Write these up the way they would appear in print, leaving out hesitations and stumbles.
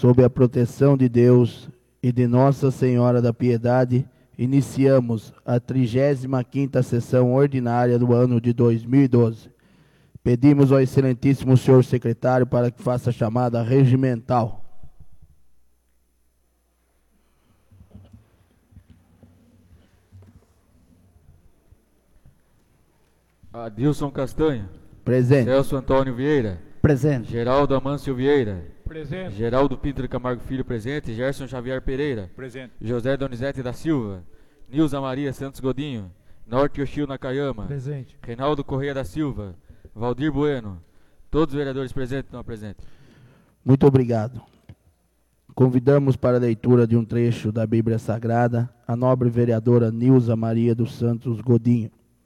sob a proteção de Deus e de Nossa Senhora da Piedade, iniciamos a 35ª sessão ordinária do ano de 2012. Pedimos ao excelentíssimo senhor secretário para que faça a chamada regimental. Adilson Castanho. Presente. Celso Antônio Vieira. Presente. Geraldo Amâncio Vieira. Presente. Geraldo Pinto de Camargo Filho, presente. Gerson Xavier Pereira. Presente. José Donizete da Silva. Nilza Maria Santos Godinho. Norte Yoshio Nakayama. Presente. Reinaldo Correia da Silva. Valdir Bueno. Todos os vereadores presentes não presentes. Muito obrigado. Convidamos para a leitura de um trecho da Bíblia Sagrada a nobre vereadora Nilza Maria dos Santos Godinho.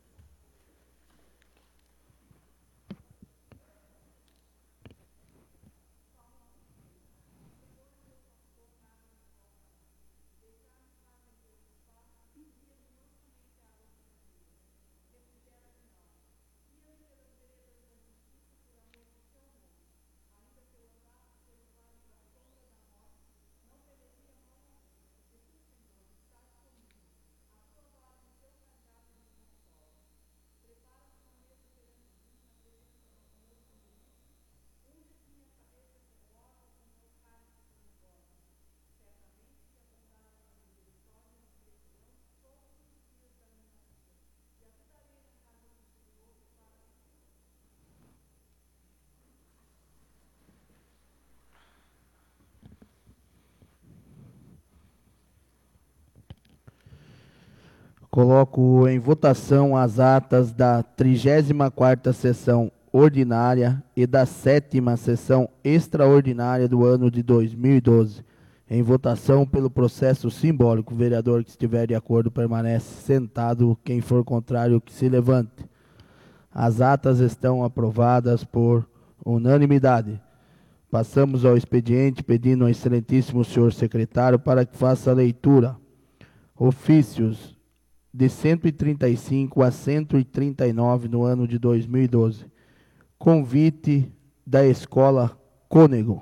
Coloco em votação as atas da 34ª sessão ordinária e da 7ª sessão extraordinária do ano de 2012. Em votação pelo processo simbólico. O vereador que estiver de acordo permanece sentado. Quem for contrário, que se levante. As atas estão aprovadas por unanimidade. Passamos ao expediente, pedindo ao excelentíssimo senhor secretário para que faça a leitura. Ofícios de 135 a 139 no ano de 2012. Convite da Escola Cônego.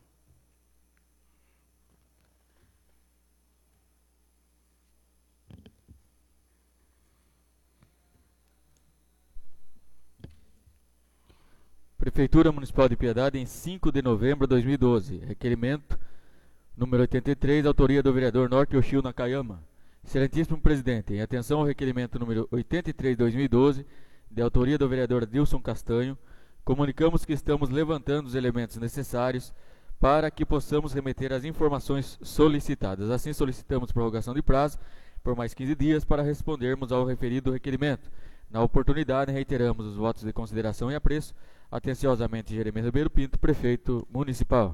Prefeitura Municipal de Piedade, em 5 de novembro de 2012. Requerimento número 83, autoria do vereador Norte Yoshio Nakayama. Excelentíssimo presidente, em atenção ao requerimento número 83 de 2012, de autoria do vereador Adilson Castanho, comunicamos que estamos levantando os elementos necessários para que possamos remeter as informações solicitadas. Assim, solicitamos prorrogação de prazo por mais 15 dias para respondermos ao referido requerimento. Na oportunidade, reiteramos os votos de consideração e apreço. Atenciosamente, Jeremias Ribeiro Pinto, prefeito municipal.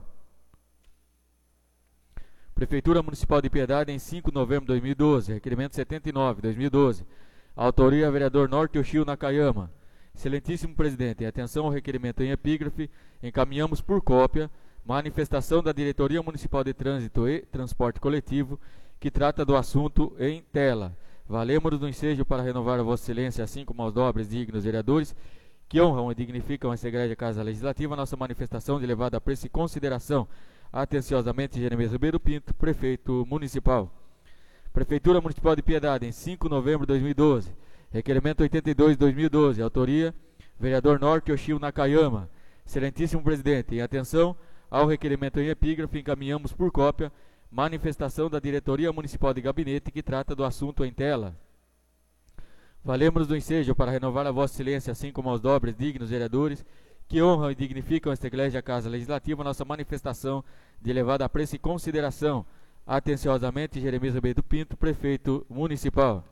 Prefeitura Municipal de Piedade, em 5 de novembro de 2012, requerimento 79, 2012. Autoria, vereador Norte Yoshio Nakayama. Excelentíssimo presidente, em atenção ao requerimento em epígrafe, encaminhamos por cópia manifestação da Diretoria Municipal de Trânsito e Transporte Coletivo, que trata do assunto em tela. Valemos-nos do ensejo para renovar a Vossa Excelência, assim como aos nobres e dignos vereadores, que honram e dignificam esta Igreja Casa Legislativa, nossa manifestação de elevado apreço e consideração. Atenciosamente, Jeremias Ribeiro Pinto, prefeito municipal. Prefeitura Municipal de Piedade, em 5 de novembro de 2012. Requerimento 82 de 2012. Autoria, vereador Norte Yoshio Nakayama. Excelentíssimo presidente, em atenção ao requerimento em epígrafe, encaminhamos por cópia manifestação da Diretoria Municipal de Gabinete, que trata do assunto em tela. Valemos-nos do ensejo para renovar a Vossa Excelência, assim como aos nobres, dignos vereadores, que honram e dignificam esta Igreja Casa Legislativa, nossa manifestação de elevado apreço e consideração. Atenciosamente, Jeremias Ribeiro Pinto, prefeito municipal.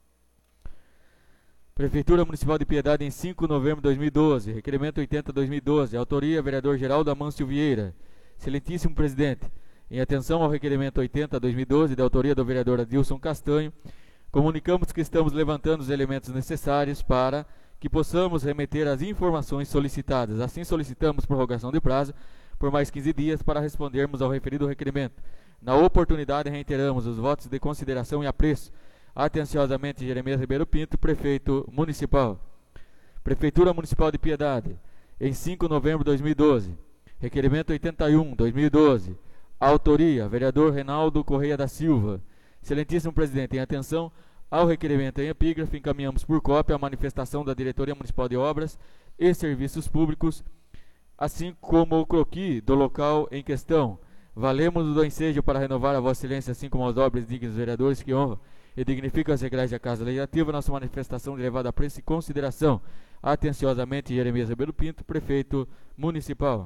Prefeitura Municipal de Piedade, em 5 de novembro de 2012. Requerimento 80 de 2012. Autoria, vereador Geraldo Amâncio Vieira. Excelentíssimo presidente, em atenção ao requerimento 80 de 2012, de autoria do vereador Adilson Castanho, comunicamos que estamos levantando os elementos necessários para que possamos remeter as informações solicitadas. Assim, solicitamos prorrogação de prazo por mais 15 dias para respondermos ao referido requerimento. Na oportunidade, reiteramos os votos de consideração e apreço. Atenciosamente, Jeremias Ribeiro Pinto, prefeito municipal. Prefeitura Municipal de Piedade, em 5 de novembro de 2012. Requerimento 81, 2012. Autoria, vereador Reinaldo Correia da Silva. Excelentíssimo presidente, em atenção ao requerimento em epígrafe, encaminhamos por cópia a manifestação da Diretoria Municipal de Obras e Serviços Públicos, assim como o croquis do local em questão. Valemos do ensejo para renovar a Vossa Excelência, assim como aos nobres e dignos vereadores que honram e dignificam as regras da Casa Legislativa, nossa manifestação de elevada apreço e consideração. Atenciosamente, Jeremias Ribeiro Pinto, prefeito municipal.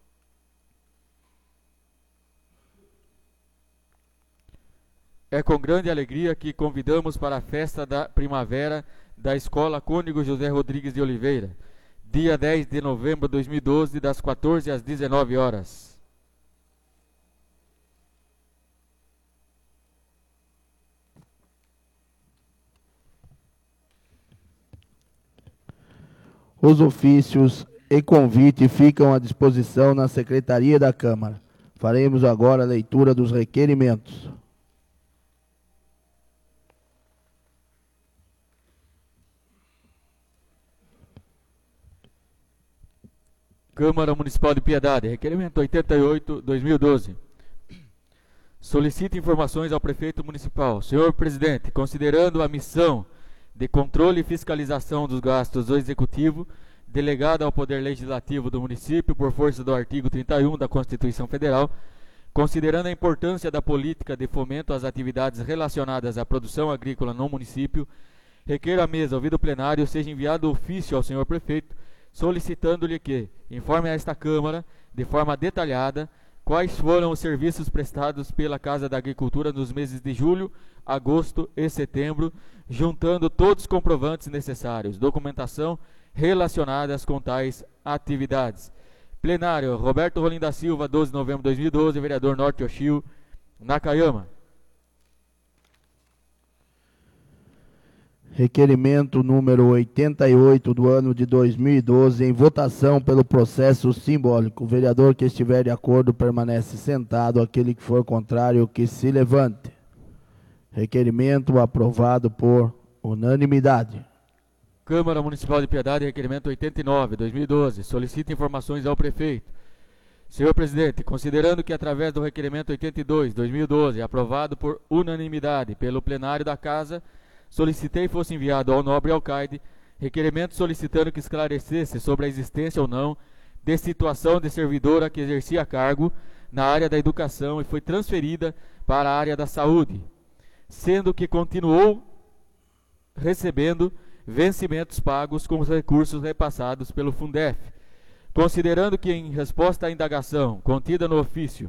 É com grande alegria que convidamos para a festa da primavera da Escola Cônigo José Rodrigues de Oliveira, dia 10 de novembro de 2012, das 14 às 19 horas. Os ofícios e convite ficam à disposição na Secretaria da Câmara. Faremos agora a leitura dos requerimentos. Câmara Municipal de Piedade, requerimento 88/2012. Solicita informações ao prefeito municipal. Senhor presidente, considerando a missão de controle e fiscalização dos gastos do Executivo, delegada ao Poder Legislativo do município por força do artigo 31 da Constituição Federal, considerando a importância da política de fomento às atividades relacionadas à produção agrícola no município, requer à mesa, ouvido o plenário, seja enviado ofício ao senhor prefeito, solicitando-lhe que informe a esta Câmara, de forma detalhada, quais foram os serviços prestados pela Casa da Agricultura nos meses de julho, agosto e setembro, juntando todos os comprovantes necessários, documentação relacionadas com tais atividades. Plenário, Roberto Rolim da Silva, 12 de novembro de 2012, vereador Norte Oshio, Nakayama. Requerimento número 88 do ano de 2012, em votação pelo processo simbólico. O vereador que estiver de acordo permanece sentado, aquele que for contrário que se levante. Requerimento aprovado por unanimidade. Câmara Municipal de Piedade, requerimento 89/2012, solicita informações ao prefeito. Senhor presidente, considerando que através do requerimento 82/2012, aprovado por unanimidade pelo plenário da Casa, solicitei fosse enviado ao nobre alcaide requerimento solicitando que esclarecesse sobre a existência ou não de situação de servidora que exercia cargo na área da educação e foi transferida para a área da saúde, sendo que continuou recebendo vencimentos pagos com os recursos repassados pelo Fundef. Considerando que, em resposta à indagação contida no ofício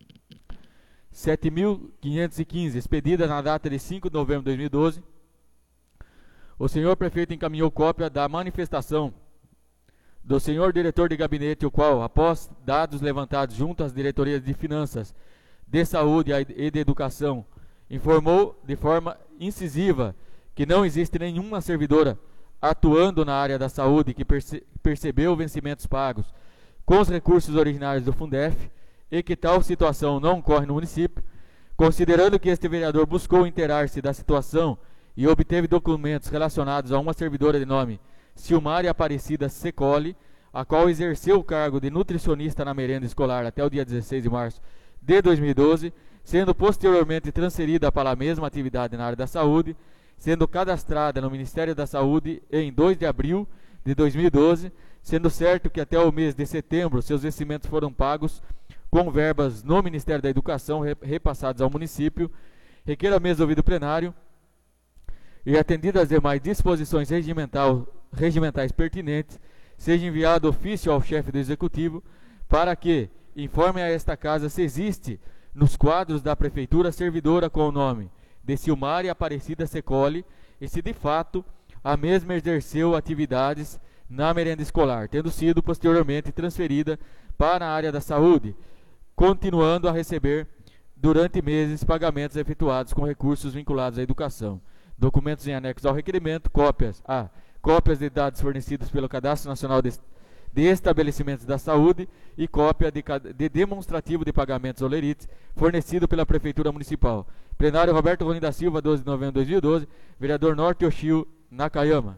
7.515, expedida na data de 5 de novembro de 2012, o senhor prefeito encaminhou cópia da manifestação do senhor diretor de gabinete, o qual, após dados levantados junto às diretorias de finanças, de saúde e de educação, informou de forma incisiva que não existe nenhuma servidora atuando na área da saúde que percebeu vencimentos pagos com os recursos originários do Fundef e que tal situação não ocorre no município, considerando que este vereador buscou inteirar-se da situação e obteve documentos relacionados a uma servidora de nome Silmária Aparecida Secoli, a qual exerceu o cargo de nutricionista na merenda escolar até o dia 16 de março de 2012, sendo posteriormente transferida para a mesma atividade na área da saúde, sendo cadastrada no Ministério da Saúde em 2 de abril de 2012, sendo certo que até o mês de setembro seus vencimentos foram pagos com verbas no Ministério da Educação repassados ao município, requer a mesa ouvido plenário e atendidas as demais disposições regimentais pertinentes, seja enviado ofício ao chefe do Executivo para que informe a esta Casa se existe nos quadros da Prefeitura servidora com o nome de Silmária Aparecida Secoli e se de fato a mesma exerceu atividades na merenda escolar, tendo sido posteriormente transferida para a área da saúde, continuando a receber durante meses pagamentos efetuados com recursos vinculados à educação. Documentos em anexo ao requerimento, cópias de dados fornecidos pelo Cadastro Nacional de Estabelecimentos da Saúde e cópia de demonstrativo de pagamentos olerites fornecido pela Prefeitura Municipal. Plenário Roberto Rolim da Silva, 12 de novembro de 2012, vereador Norte Oshio, Nakayama.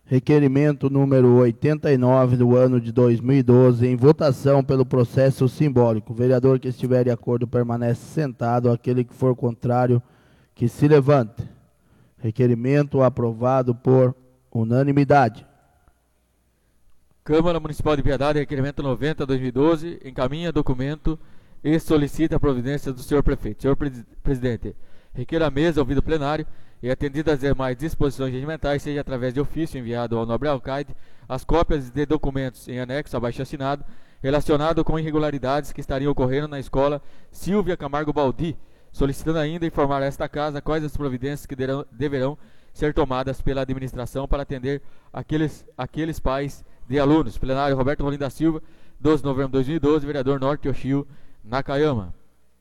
Requerimento número 89 do ano de 2012, em votação pelo processo simbólico. O vereador que estiver de acordo permanece sentado, aquele que for contrário, que se levante. Requerimento aprovado por unanimidade. Câmara Municipal de Piedade, requerimento 90/2012, encaminha documento e solicita a providência do senhor prefeito. Senhor presidente, requer à mesa, ouvido o plenário, e atendidas as demais disposições regimentais, seja através de ofício enviado ao nobre alcaide, as cópias de documentos em anexo abaixo assinado, relacionado com irregularidades que estariam ocorrendo na escola Silvia Camargo Baldi, solicitando ainda informar a esta casa quais as providências que deverão ser tomadas pela administração para atender aqueles pais de alunos. Plenário Roberto Rolim da Silva, 12 de novembro de 2012, vereador Norte Yoshio, Nakayama.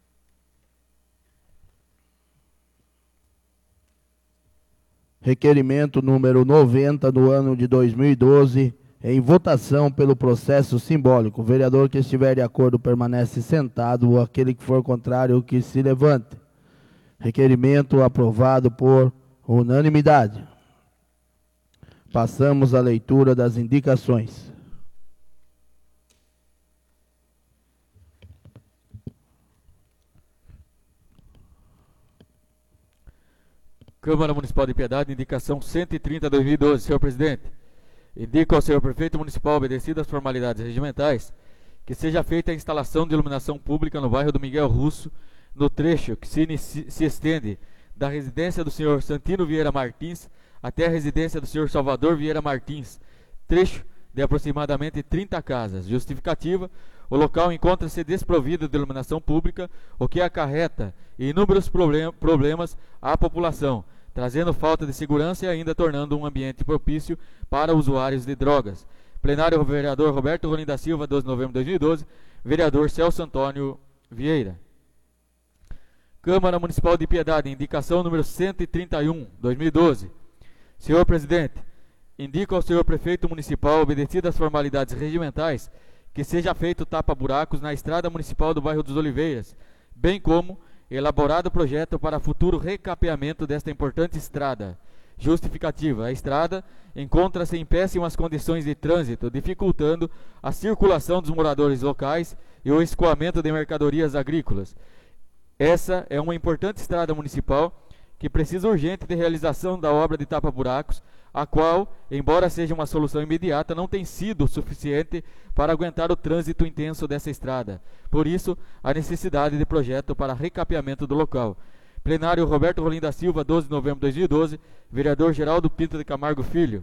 Requerimento número 90 do ano de 2012, em votação pelo processo simbólico. O vereador que estiver de acordo permanece sentado, aquele que for contrário, que se levante. Requerimento aprovado por unanimidade. Passamos à leitura das indicações. Câmara Municipal de Piedade, indicação 130/2012. Senhor presidente, indico ao senhor prefeito municipal, obedecidas as formalidades regimentais, que seja feita a instalação de iluminação pública no bairro do Miguel Russo, no trecho que se estende da residência do senhor Santino Vieira Martins até a residência do senhor Salvador Vieira Martins, trecho de aproximadamente 30 casas. Justificativa: o local encontra-se desprovido de iluminação pública, o que acarreta inúmeros problemas à população, trazendo falta de segurança e ainda tornando um ambiente propício para usuários de drogas. Plenário, vereador Roberto Rolim da Silva, 12 de novembro de 2012, vereador Celso Antônio Vieira. Câmara Municipal de Piedade, indicação número 131/2012. Senhor presidente, indico ao senhor prefeito municipal, obedecidas as formalidades regimentais, que seja feito tapa-buracos na estrada municipal do bairro dos Oliveiras, bem como elaborado projeto para futuro recapeamento desta importante estrada. Justificativa: a estrada encontra-se em péssimas condições de trânsito, dificultando a circulação dos moradores locais e o escoamento de mercadorias agrícolas. Essa é uma importante estrada municipal que precisa urgente de realização da obra de tapa-buracos, a qual, embora seja uma solução imediata, não tem sido suficiente para aguentar o trânsito intenso dessa estrada. Por isso, a necessidade de projeto para recapeamento do local. Plenário Roberto Rolim da Silva, 12 de novembro de 2012, vereador Geraldo Pinto de Camargo Filho.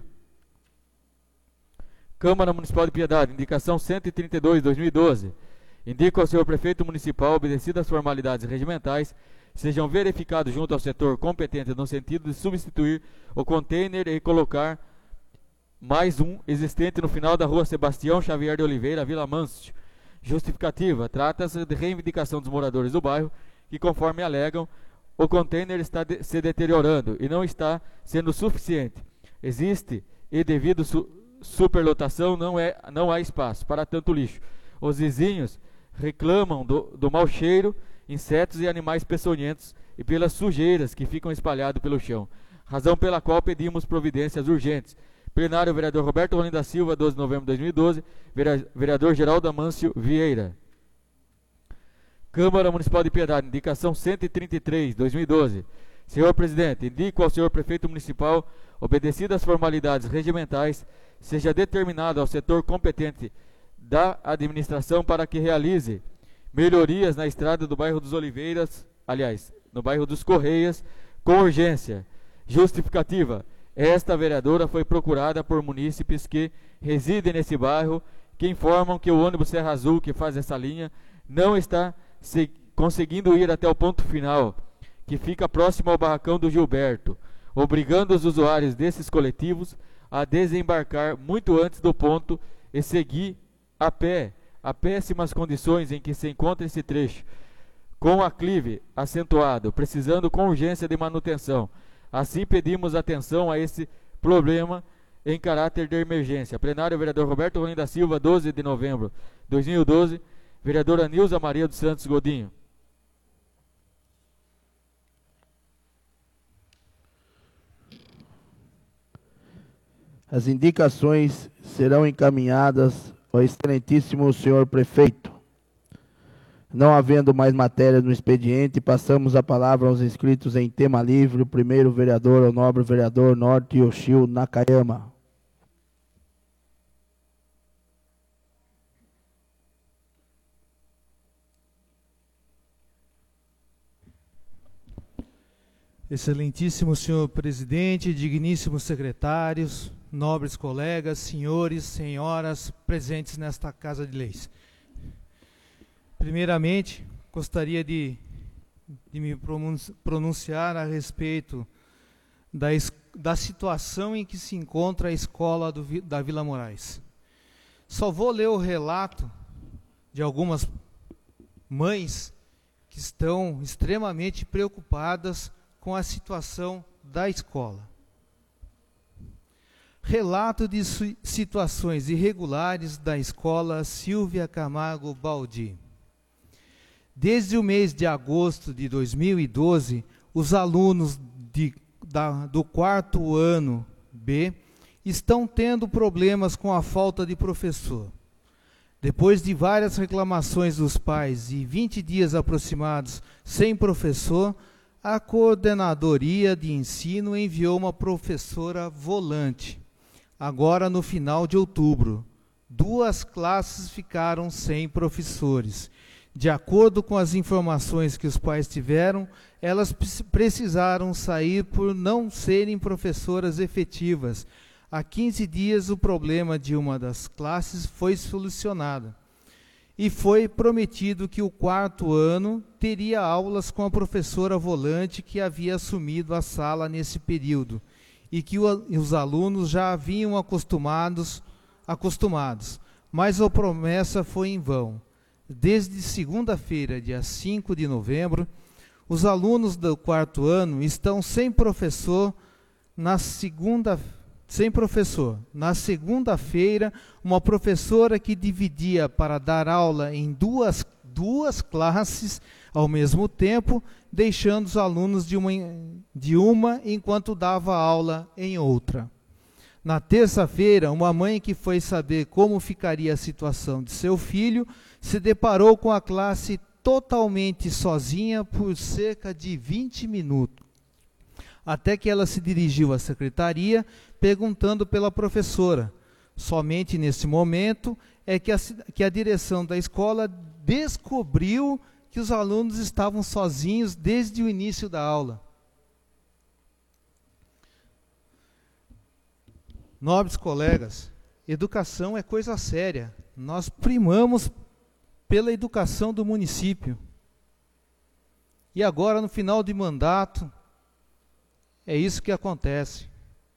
Câmara Municipal de Piedade, indicação 132/2012. Indico ao senhor prefeito municipal, obedecidas as formalidades regimentais, sejam verificados junto ao setor competente no sentido de substituir o container e colocar mais um existente no final da rua Sebastião Xavier de Oliveira, Vila Manso. Justificativa: trata-se de reivindicação dos moradores do bairro que, conforme alegam, o container está se deteriorando e não está sendo suficiente. Existe e devido superlotação não há espaço para tanto lixo. Os vizinhos reclamam do mau cheiro, insetos e animais peçonhentos e pelas sujeiras que ficam espalhadas pelo chão, razão pela qual pedimos providências urgentes. Plenário, vereador Roberto Rolim da Silva, 12 de novembro de 2012, vereador Geraldo Amâncio Vieira. Câmara Municipal de Piedade, indicação 133/2012. Senhor presidente, indico ao senhor prefeito municipal, obedecidas as formalidades regimentais, seja determinado ao setor competente da administração para que realize melhorias na estrada do bairro dos Oliveiras, aliás, no bairro dos Correias, com urgência. Justificativa: esta vereadora foi procurada por munícipes que residem nesse bairro, que informam que o ônibus Serra Azul, que faz essa linha, não está conseguindo ir até o ponto final, que fica próximo ao barracão do Gilberto, obrigando os usuários desses coletivos a desembarcar muito antes do ponto e seguir a pé a péssimas condições em que se encontra esse trecho, com aclive acentuado, precisando com urgência de manutenção. Assim, pedimos atenção a esse problema em caráter de emergência. Plenário, vereador Roberto Rolim da Silva, 12 de novembro de 2012, vereadora Nilza Maria dos Santos Godinho. As indicações serão encaminhadas ao excelentíssimo senhor prefeito. Não havendo mais matéria no expediente, passamos a palavra aos inscritos em tema livre. O primeiro vereador é o nobre vereador Norte Yoshio Nakayama. Excelentíssimo senhor presidente, digníssimos secretários, nobres colegas, senhores, senhoras presentes nesta Casa de Leis. Primeiramente, gostaria de me pronunciar a respeito da situação em que se encontra a escola da Vila Moraes. Só vou ler o relato de algumas mães que estão extremamente preocupadas com a situação da escola. Relato de situações irregulares da escola Silvia Camargo Baldi. Desde o mês de agosto de 2012, os alunos do quarto ano B estão tendo problemas com a falta de professor. Depois de várias reclamações dos pais e 20 dias aproximados sem professor, a coordenadoria de ensino enviou uma professora volante. Agora, no final de outubro, 2 classes ficaram sem professores. De acordo com as informações que os pais tiveram, elas precisaram sair por não serem professoras efetivas. Há 15 dias, o problema de uma das classes foi solucionado. E foi prometido que o quarto ano teria aulas com a professora volante que havia assumido a sala nesse período e que os alunos já haviam acostumados, mas a promessa foi em vão. Desde segunda-feira, dia 5 de novembro, os alunos do quarto ano estão sem professor. Na segunda-feira, uma professora que dividia para dar aula em duas classes ao mesmo tempo, deixando os alunos de uma enquanto dava aula em outra. Na terça-feira, uma mãe que foi saber como ficaria a situação de seu filho se deparou com a classe totalmente sozinha por cerca de 20 minutos. Até que ela se dirigiu à secretaria perguntando pela professora. Somente nesse momento é que a direção da escola descobriu que os alunos estavam sozinhos desde o início da aula. Nobres colegas, educação é coisa séria. Nós primamos pela educação do município. E agora, no final de mandato, é isso que acontece.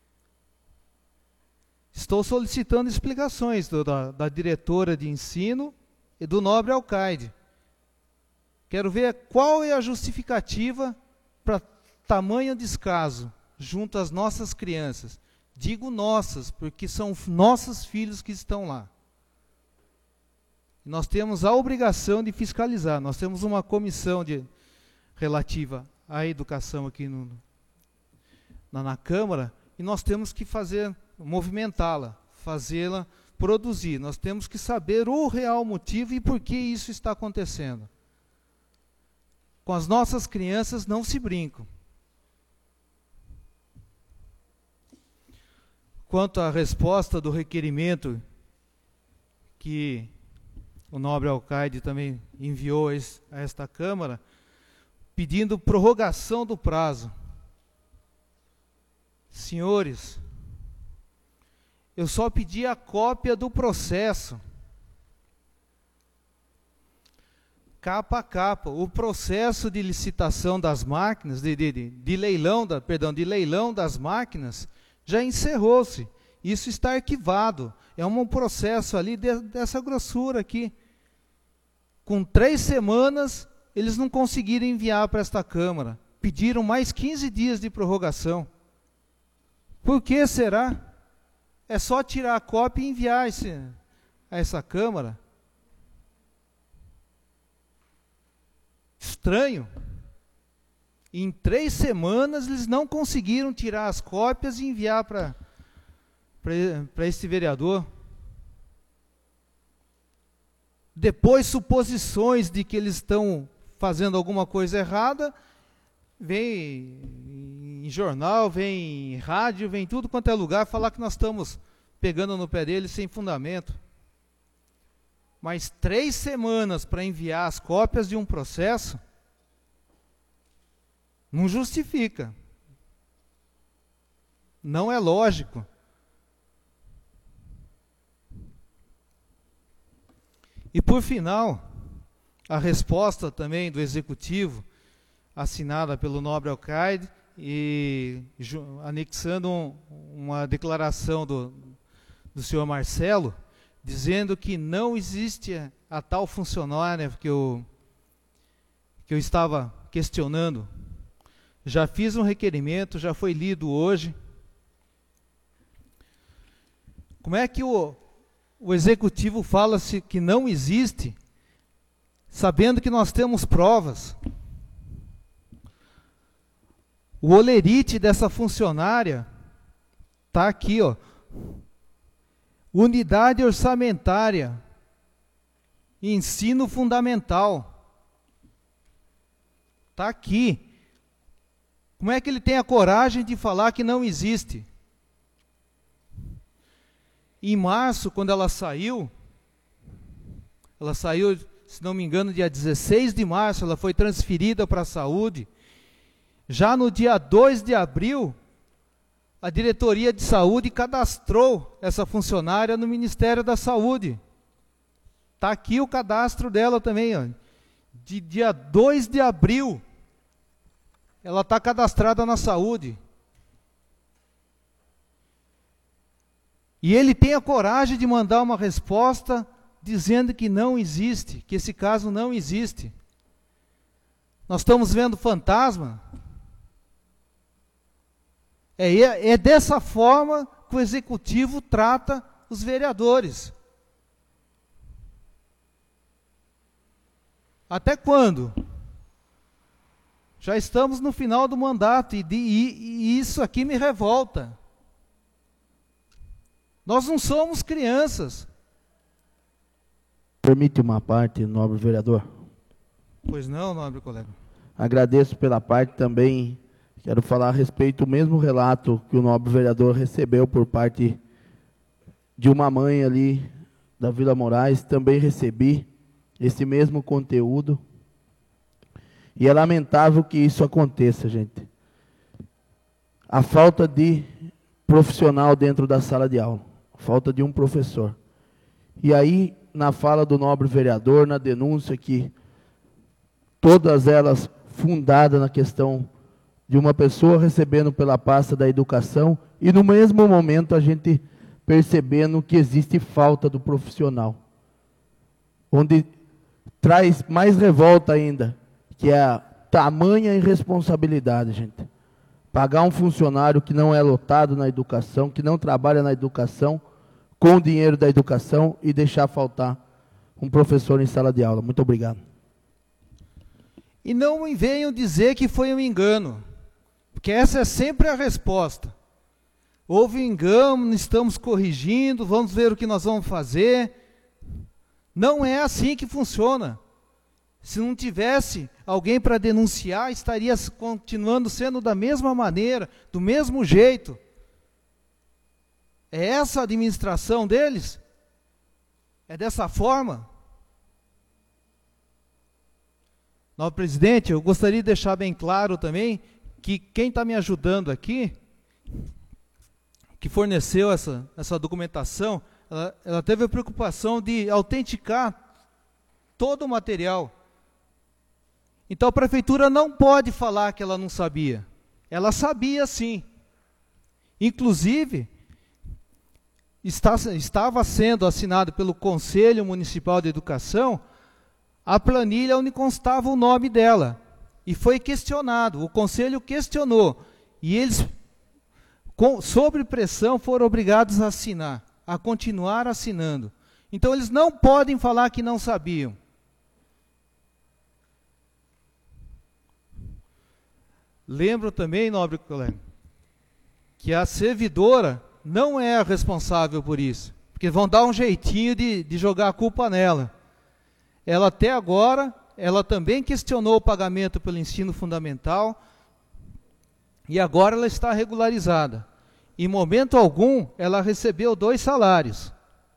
Estou solicitando explicações da diretora de ensino e do nobre alcaide. Quero ver qual é a justificativa para tamanho descaso junto às nossas crianças. Digo nossas, porque são nossos filhos que estão lá. Nós temos a obrigação de fiscalizar. Nós temos uma comissão relativa à educação aqui na Câmara, e nós temos que movimentá-la, fazê-la produzir. Nós temos que saber o real motivo e por que isso está acontecendo. Com as nossas crianças não se brinca. Quanto à resposta do requerimento que o nobre alcaide também enviou a esta Câmara, pedindo prorrogação do prazo. Senhores, eu só pedi a cópia do processo, capa a capa. O processo de licitação das máquinas, de leilão das máquinas, já encerrou-se. Isso está arquivado. É um processo ali dessa grossura aqui. Com 3 semanas, eles não conseguiram enviar para esta Câmara. Pediram mais 15 dias de prorrogação. Por que será? É só tirar a cópia e enviar a essa Câmara. Estranho. Em 3 semanas eles não conseguiram tirar as cópias e enviar para para este vereador. Depois, suposições de que eles estão fazendo alguma coisa errada, vem em jornal, vem em rádio, vem em tudo quanto é lugar, falar que nós estamos pegando no pé deles sem fundamento. Mas 3 semanas para enviar as cópias de um processo, não justifica. Não é lógico. E por final, a resposta também do Executivo, assinada pelo nobre Alcaide, e anexando uma declaração do senhor Marcelo, dizendo que não existe a tal funcionária que eu estava questionando. Já fiz um requerimento, já foi lido hoje. Como é que o Executivo fala-se que não existe, sabendo que nós temos provas? O holerite dessa funcionária está aqui, ó. Unidade orçamentária, ensino fundamental. Está aqui. Como é que ele tem a coragem de falar que não existe? Em março, quando ela saiu, se não me engano, dia 16 de março, ela foi transferida para a saúde. Já no dia 2 de abril, a diretoria de saúde cadastrou essa funcionária no Ministério da Saúde. Está aqui o cadastro dela também, ó. De dia 2 de abril, ela está cadastrada na saúde. E ele tem a coragem de mandar uma resposta dizendo que não existe, que esse caso não existe. Nós estamos vendo fantasma? É dessa forma que o Executivo trata os vereadores. Até quando? Já estamos no final do mandato e isso aqui me revolta. Nós não somos crianças. Permite uma parte, nobre vereador? Pois não, nobre colega. Agradeço pela parte também. Quero falar a respeito do mesmo relato que o nobre vereador recebeu por parte de uma mãe ali da Vila Moraes. Também recebi esse mesmo conteúdo. E é lamentável que isso aconteça, gente. A falta de profissional dentro da sala de aula. A falta de um professor. E aí, na fala do nobre vereador, na denúncia que todas elas fundadas na questão de uma pessoa recebendo pela pasta da educação e no mesmo momento a gente percebendo que existe falta do profissional. Onde traz mais revolta ainda, que é a tamanha irresponsabilidade, gente. Pagar um funcionário que não é lotado na educação, que não trabalha na educação, com o dinheiro da educação e deixar faltar um professor em sala de aula. Muito obrigado. E não me venham dizer que foi um engano, porque essa é sempre a resposta. Houve um engano, estamos corrigindo, vamos ver o que nós vamos fazer. Não é assim que funciona. Se não tivesse alguém para denunciar, estaria continuando sendo da mesma maneira, do mesmo jeito. É essa a administração deles? É dessa forma? Nobre presidente, eu gostaria de deixar bem claro também que quem está me ajudando aqui, que forneceu essa documentação, ela teve a preocupação de autenticar todo o material. Então a prefeitura não pode falar que ela não sabia. Ela sabia sim. Inclusive, estava sendo assinado pelo Conselho Municipal de Educação a planilha onde constava o nome dela. E foi questionado, o Conselho questionou. E eles, sob pressão, foram obrigados a assinar, a continuar assinando. Então eles não podem falar que não sabiam. Lembro também, nobre colega, que a servidora não é a responsável por isso, porque vão dar um jeitinho de jogar a culpa nela. Ela até agora, ela também questionou o pagamento pelo ensino fundamental, e agora ela está regularizada. Em momento algum, ela recebeu 2 salários,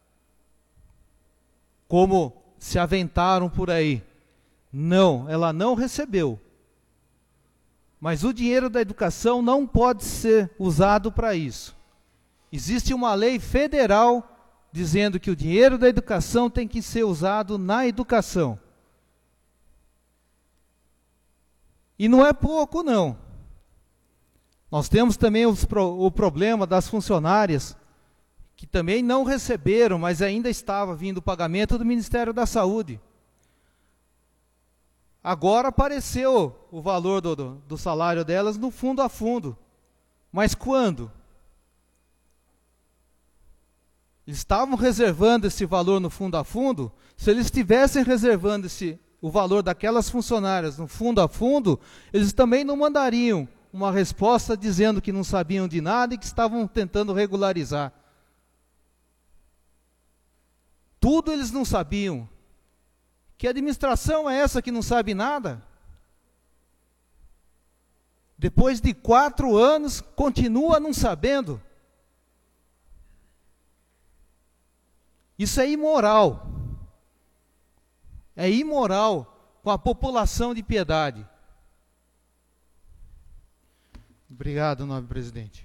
como se aventaram por aí. Não, ela não recebeu. Mas o dinheiro da educação não pode ser usado para isso. Existe uma lei federal dizendo que o dinheiro da educação tem que ser usado na educação. E não é pouco, não. Nós temos também o problema das funcionárias, que também não receberam, mas ainda estava vindo o pagamento do Ministério da Saúde. Agora apareceu o valor do salário delas no fundo a fundo. Mas quando? Eles estavam reservando esse valor no fundo a fundo? Se eles estivessem reservando o valor daquelas funcionárias no fundo a fundo, eles também não mandariam uma resposta dizendo que não sabiam de nada e que estavam tentando regularizar. Tudo eles não sabiam. Que administração é essa que não sabe nada? Depois de 4 anos, continua não sabendo. Isso é imoral. É imoral com a população de Piedade. Obrigado, nobre presidente.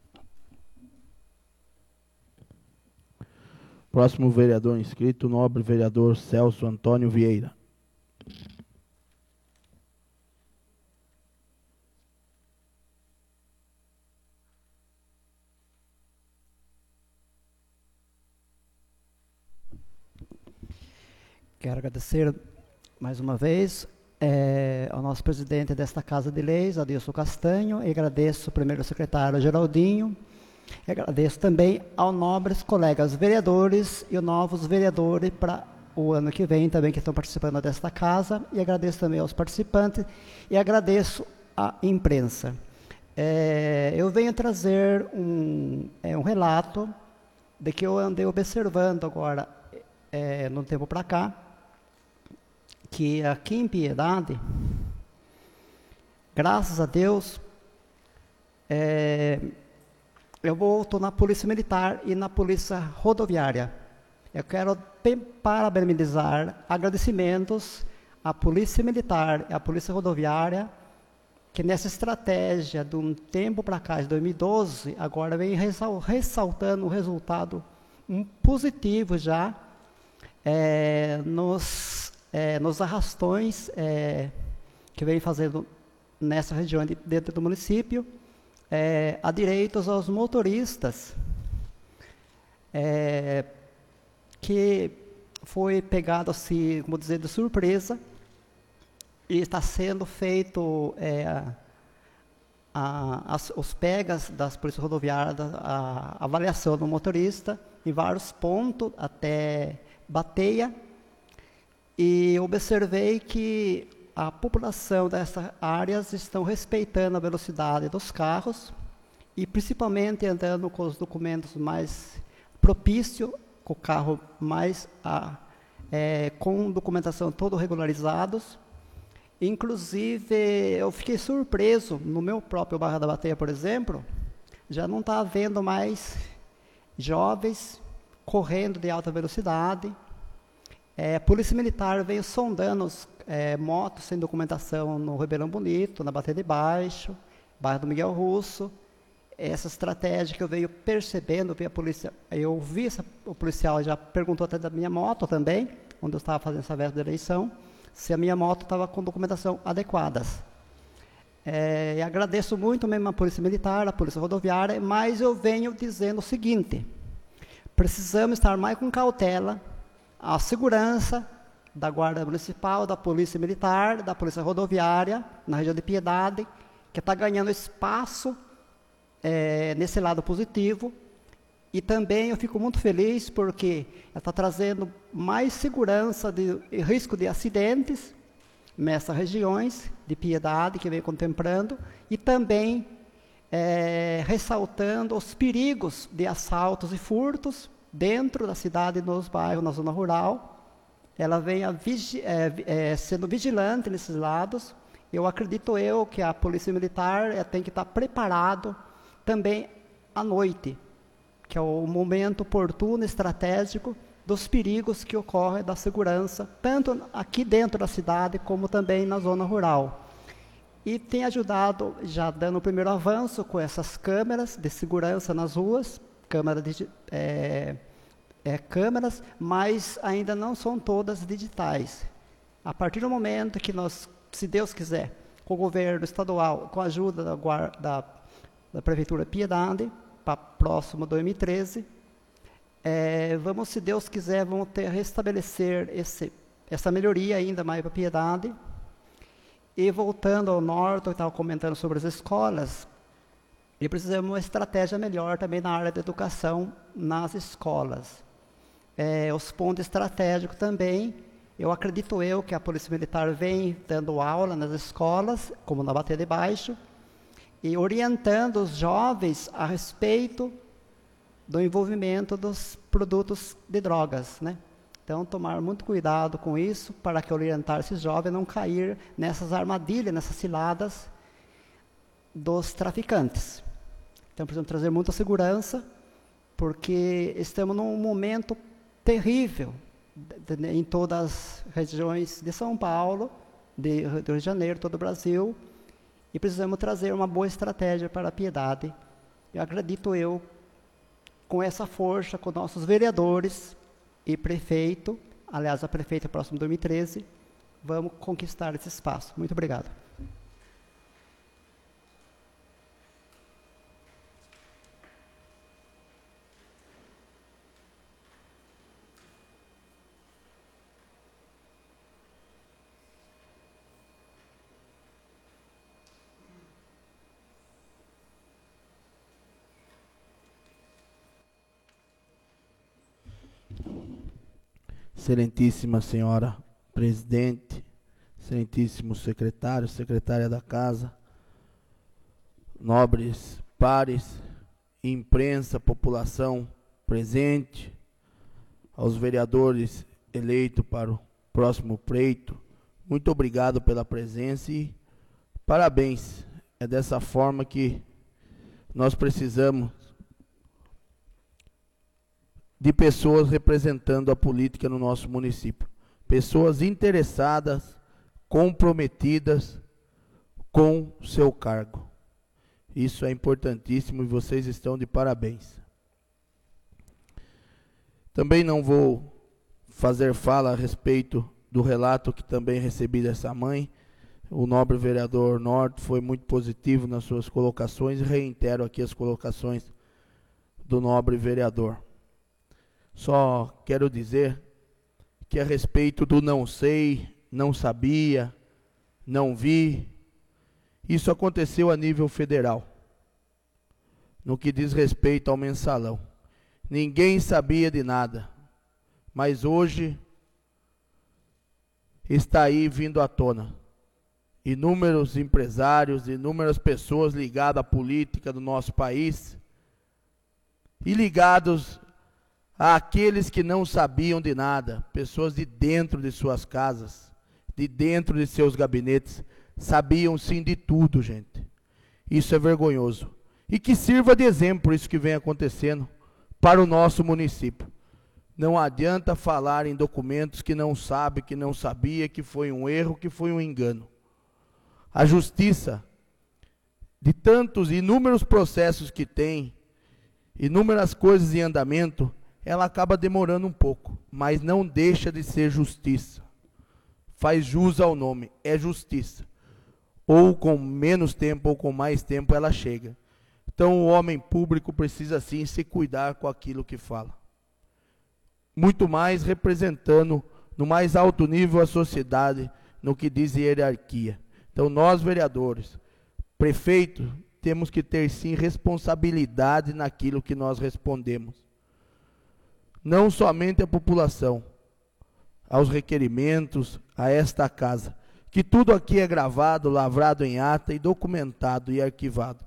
Próximo vereador inscrito, nobre vereador Celso Antônio Vieira. Quero agradecer mais uma vez ao nosso presidente desta Casa de Leis, Adilson Castanho, e agradeço primeiro ao secretário Geraldinho, e agradeço também aos nobres colegas vereadores e os novos vereadores para o ano que vem também que estão participando desta casa, e agradeço também aos participantes, e agradeço à imprensa. Eu venho trazer um relato de que eu andei observando agora, no tempo para cá, que aqui em Piedade, graças a Deus, eu estou na Polícia Militar e na Polícia Rodoviária. Eu quero parabenizar, agradecimentos à Polícia Militar e à Polícia Rodoviária, que nessa estratégia de um tempo para cá, de 2012, agora vem ressaltando um resultado positivo já, nos arrastões que vem fazendo nessa região dentro do município, a direitos aos motoristas, que foi pegado assim, como dizer, de surpresa, e está sendo feito os pegas das polícias rodoviárias, a avaliação do motorista em vários pontos até Bateia, e observei que a população dessas áreas estão respeitando a velocidade dos carros e principalmente andando com os documentos mais propícios, com o carro mais com documentação toda regularizados. Inclusive, eu fiquei surpreso, no meu próprio bairro da Bateia, por exemplo, já não está havendo mais jovens correndo de alta velocidade. A Polícia Militar veio sondando motos sem documentação no Ribeirão Bonito, na Bateia de Baixo, bairro do Miguel Russo. Essa estratégia que eu venho percebendo, eu vi o policial já perguntou até da minha moto também, onde eu estava fazendo essa véspera de eleição, se a minha moto estava com documentação adequadas. E agradeço muito mesmo a Polícia Militar, a Polícia Rodoviária, mas eu venho dizendo o seguinte: precisamos estar mais com cautela, a segurança da Guarda Municipal, da Polícia Militar, da Polícia Rodoviária, na região de Piedade, que está ganhando espaço nesse lado positivo. E também eu fico muito feliz porque ela está trazendo mais segurança de risco de acidentes nessas regiões de Piedade que vem contemplando, e também ressaltando os perigos de assaltos e furtos dentro da cidade e nos bairros, na zona rural. Ela vem sendo vigilante nesses lados. Eu acredito que a Polícia Militar tem que estar preparado também à noite, que é o momento oportuno, estratégico, dos perigos que ocorrem da segurança, tanto aqui dentro da cidade, como também na zona rural. E tem ajudado, já dando o primeiro avanço, com essas câmeras de segurança nas ruas, câmeras, mas ainda não são todas digitais. A partir do momento que nós, se Deus quiser, com o governo estadual, com a ajuda da Prefeitura Piedade, para próximo 2013, vamos, se Deus quiser, vamos restabelecer essa melhoria ainda mais para Piedade. E voltando ao norte, eu estava comentando sobre as escolas, e precisamos de uma estratégia melhor também na área da educação nas escolas. Os pontos estratégicos também, eu acredito que a Polícia Militar vem dando aula nas escolas, como na Bater de Baixo, e orientando os jovens a respeito do envolvimento dos produtos de drogas, né? Então, tomar muito cuidado com isso, para que orientar esses jovens a não cair nessas armadilhas, nessas ciladas dos traficantes. Então, precisamos trazer muita segurança, porque estamos num momento terrível em todas as regiões de São Paulo, do Rio de Janeiro, todo o Brasil, e precisamos trazer uma boa estratégia para a Piedade. Eu acredito com essa força, com nossos vereadores e prefeito, aliás, a prefeita próximo 2013, vamos conquistar esse espaço. Muito obrigado. Excelentíssima senhora presidente, excelentíssimo secretário, secretária da casa, nobres pares, imprensa, população presente, aos vereadores eleitos para o próximo pleito, muito obrigado pela presença e parabéns. É dessa forma que nós precisamos de pessoas representando a política no nosso município. Pessoas interessadas, comprometidas com seu cargo. Isso é importantíssimo e vocês estão de parabéns. Também não vou fazer fala a respeito do relato que também recebi dessa mãe. O nobre vereador Norte foi muito positivo nas suas colocações e reitero aqui as colocações do nobre vereador. Só quero dizer que a respeito do não sei, não sabia, não vi, isso aconteceu a nível federal, no que diz respeito ao mensalão. Ninguém sabia de nada, mas hoje está aí vindo à tona. Inúmeros empresários, inúmeras pessoas ligadas à política do nosso país e ligados àqueles que não sabiam de nada, pessoas de dentro de suas casas, de dentro de seus gabinetes, sabiam sim de tudo, gente. Isso é vergonhoso. E que sirva de exemplo isso que vem acontecendo para o nosso município. Não adianta falar em documentos que não sabe, que não sabia, que foi um erro, que foi um engano. A justiça, de tantos inúmeros processos que tem, inúmeras coisas em andamento, ela acaba demorando um pouco, mas não deixa de ser justiça. Faz jus ao nome, é justiça. Ou com menos tempo ou com mais tempo ela chega. Então o homem público precisa sim se cuidar com aquilo que fala. Muito mais representando no mais alto nível a sociedade, no que diz hierarquia. Então nós vereadores, prefeitos, temos que ter sim responsabilidade naquilo que nós respondemos. Não somente a população, aos requerimentos, a esta casa, que tudo aqui é gravado, lavrado em ata e documentado e arquivado.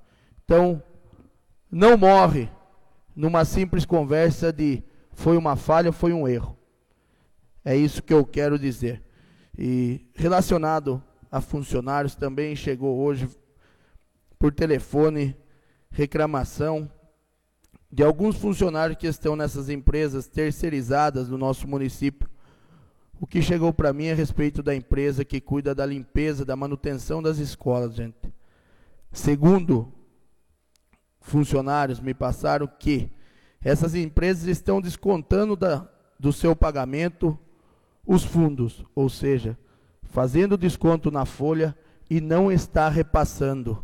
Então, não morre numa simples conversa de foi uma falha, foi um erro. É isso que eu quero dizer. E relacionado a funcionários, também chegou hoje por telefone reclamação de alguns funcionários que estão nessas empresas terceirizadas do nosso município. O que chegou para mim é a respeito da empresa que cuida da limpeza, da manutenção das escolas, gente. Segundo funcionários me passaram que essas empresas estão descontando do seu pagamento os fundos, ou seja, fazendo desconto na folha e não está repassando.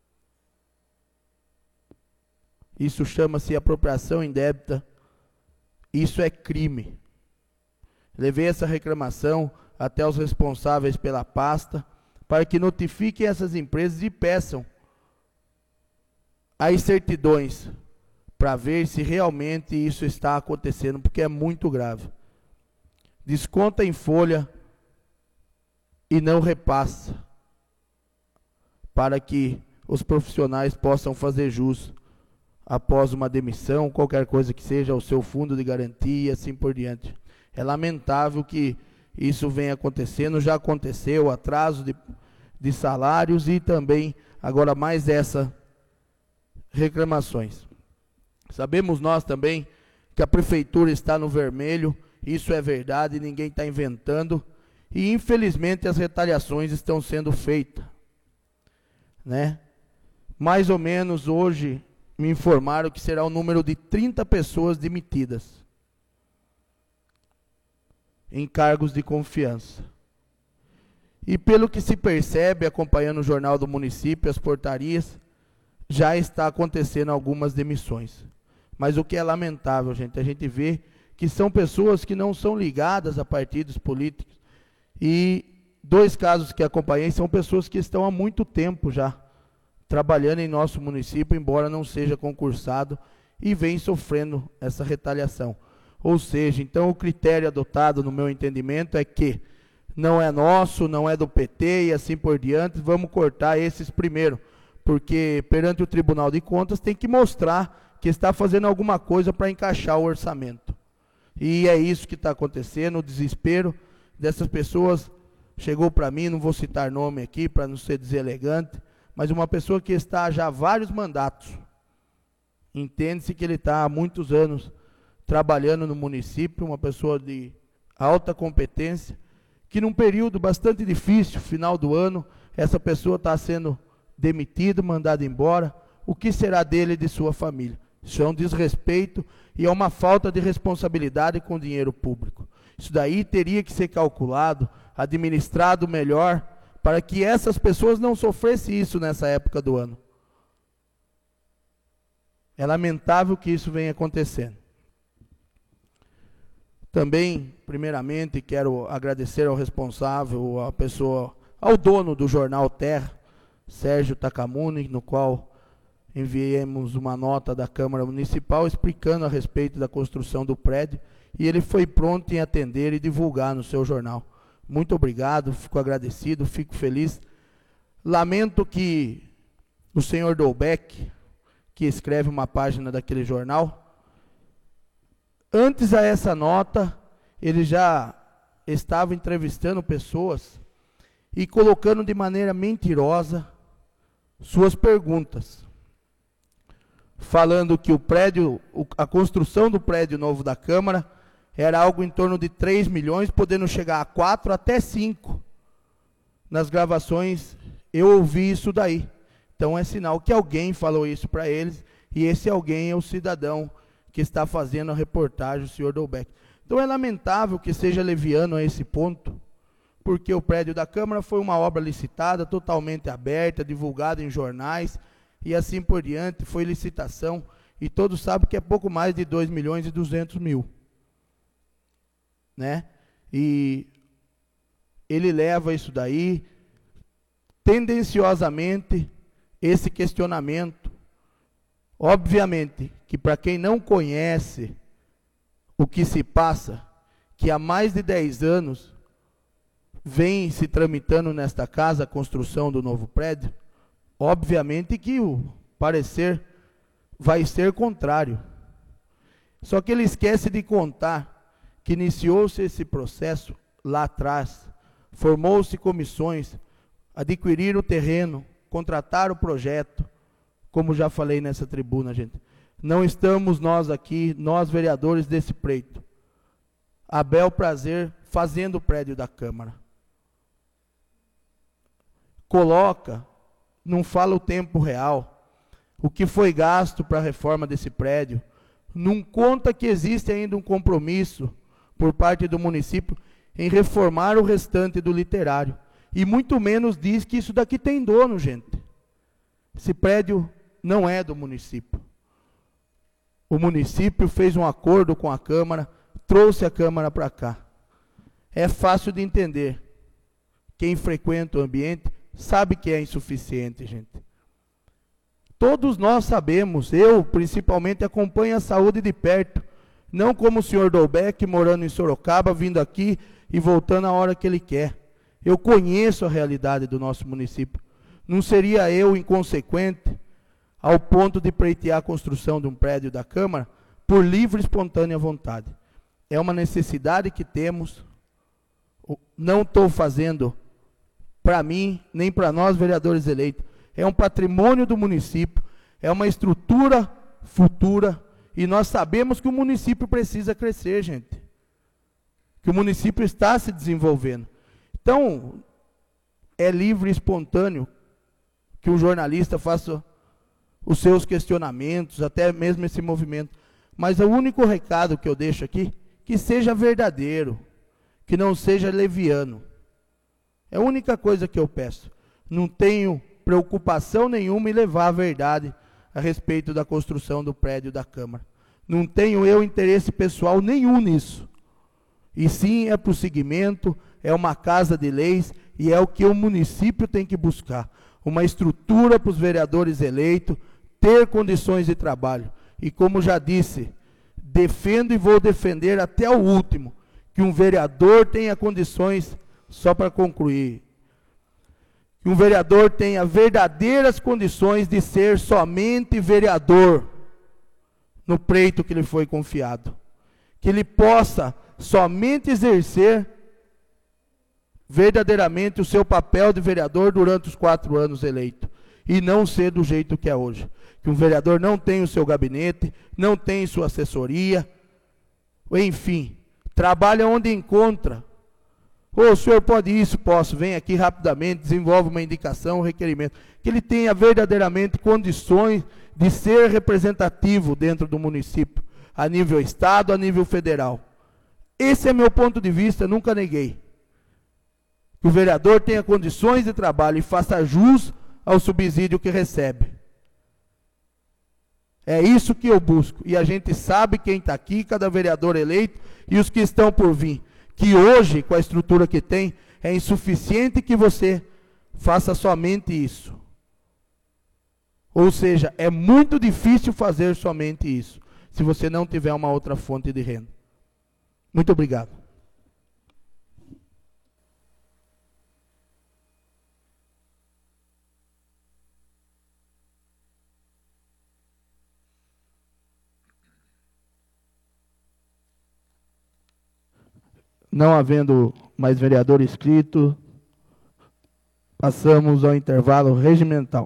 Isso chama-se apropriação indébita. Isso é crime. Levei essa reclamação até os responsáveis pela pasta para que notifiquem essas empresas e peçam as certidões para ver se realmente isso está acontecendo, porque é muito grave. Desconta em folha e não repassa, para que os profissionais possam fazer jus após uma demissão, qualquer coisa que seja, ao seu fundo de garantia e assim por diante. É lamentável que isso venha acontecendo, já aconteceu, atraso de salários e também, agora mais essa reclamações. Sabemos nós também que a prefeitura está no vermelho, isso é verdade, ninguém está inventando, e infelizmente as retaliações estão sendo feitas, né? Mais ou menos hoje me informaram que será o número de 30 pessoas demitidas em cargos de confiança. E pelo que se percebe, acompanhando o Jornal do Município, as portarias, já está acontecendo algumas demissões. Mas o que é lamentável, gente, a gente vê que são pessoas que não são ligadas a partidos políticos. E 2 casos que acompanhei são pessoas que estão há muito tempo já trabalhando em nosso município, embora não seja concursado, e vem sofrendo essa retaliação. Ou seja, então o critério adotado, no meu entendimento, é que não é nosso, não é do PT e assim por diante, vamos cortar esses primeiro, porque perante o Tribunal de Contas tem que mostrar que está fazendo alguma coisa para encaixar o orçamento. E é isso que está acontecendo, o desespero dessas pessoas chegou para mim, não vou citar nome aqui para não ser deselegante, mas uma pessoa que está já há vários mandatos, entende-se que ele está há muitos anos trabalhando no município, uma pessoa de alta competência, que num período bastante difícil, final do ano, essa pessoa está sendo demitida, mandada embora. O que será dele e de sua família? Isso é um desrespeito e é uma falta de responsabilidade com o dinheiro público. Isso daí teria que ser calculado, administrado melhor, para que essas pessoas não sofressem isso nessa época do ano. É lamentável que isso venha acontecendo. Também, primeiramente, quero agradecer ao responsável, à pessoa, ao dono do jornal Terra, Sérgio Takamuni, no qual enviamos uma nota da Câmara Municipal explicando a respeito da construção do prédio, e ele foi pronto em atender e divulgar no seu jornal. Muito obrigado, fico agradecido, fico feliz. Lamento que o senhor Dolbeck, que escreve uma página daquele jornal, antes a essa nota, ele já estava entrevistando pessoas e colocando de maneira mentirosa suas perguntas, falando que o prédio, a construção do prédio novo da Câmara era algo em torno de 3 milhões, podendo chegar a 4 até 5. Nas gravações eu ouvi isso daí. Então é sinal que alguém falou isso para eles, e esse alguém é o cidadão que está fazendo a reportagem, o senhor Dolbeck. Então é lamentável que seja leviano a esse ponto, porque o prédio da Câmara foi uma obra licitada, totalmente aberta, divulgada em jornais, e assim por diante, foi licitação, e todos sabem que é pouco mais de 2 milhões e 200 mil. Né? E ele leva isso daí, tendenciosamente, esse questionamento. Obviamente que para quem não conhece o que se passa, que há mais de 10 anos vem se tramitando nesta casa a construção do novo prédio, obviamente que o parecer vai ser contrário. Só que ele esquece de contar que iniciou-se esse processo lá atrás, formou-se comissões, adquiriram o terreno, contrataram o projeto, como já falei nessa tribuna, gente. Não estamos nós aqui, nós vereadores desse pleito, a bel prazer, fazendo o prédio da Câmara. Coloca, não fala o tempo real, o que foi gasto para a reforma desse prédio, não conta que existe ainda um compromisso por parte do município em reformar o restante do literário. E muito menos diz que isso daqui tem dono, gente. Esse prédio não é do município. O município fez um acordo com a Câmara, trouxe a Câmara para cá. É fácil de entender. Quem frequenta o ambiente sabe que é insuficiente, gente. Todos nós sabemos, eu principalmente acompanho a saúde de perto, não como o senhor Dolbeck, morando em Sorocaba, vindo aqui e voltando a hora que ele quer. Eu conheço a realidade do nosso município. Não seria eu inconsequente ao ponto de pleitear a construção de um prédio da Câmara por livre e espontânea vontade. É uma necessidade que temos. Não estou fazendo para mim, nem para nós vereadores eleitos. É um patrimônio do município, é uma estrutura futura, e nós sabemos que o município precisa crescer, gente. Que o município está se desenvolvendo. Então, é livre e espontâneo que o jornalista faça os seus questionamentos, até mesmo esse movimento. Mas o único recado que eu deixo aqui, que seja verdadeiro, que não seja leviano. É a única coisa que eu peço. Não tenho preocupação nenhuma em levar a verdade a respeito da construção do prédio da Câmara. Não tenho eu interesse pessoal nenhum nisso. E sim é prosseguimento, é uma casa de leis, e é o que o município tem que buscar. Uma estrutura para os vereadores eleitos, ter condições de trabalho. E como já disse, defendo e vou defender até o último, que um vereador tenha condições, só para concluir, que um vereador tenha verdadeiras condições de ser somente vereador no pleito que lhe foi confiado. Que ele possa somente exercer verdadeiramente o seu papel de vereador durante os 4 anos eleito. E não ser do jeito que é hoje. Que um vereador não tem o seu gabinete, não tem sua assessoria, enfim, trabalha onde encontra. O senhor pode isso? Posso. Vem aqui rapidamente, desenvolve uma indicação, um requerimento. Que ele tenha verdadeiramente condições de ser representativo dentro do município, a nível estado, a nível federal. Esse é meu ponto de vista, nunca neguei. Que o vereador tenha condições de trabalho e faça jus ao subsídio que recebe. É isso que eu busco. E a gente sabe quem está aqui, cada vereador eleito e os que estão por vir. Que hoje, com a estrutura que tem, é insuficiente que você faça somente isso. Ou seja, é muito difícil fazer somente isso, se você não tiver uma outra fonte de renda. Muito obrigado. Não havendo mais vereador inscrito, passamos ao intervalo regimental.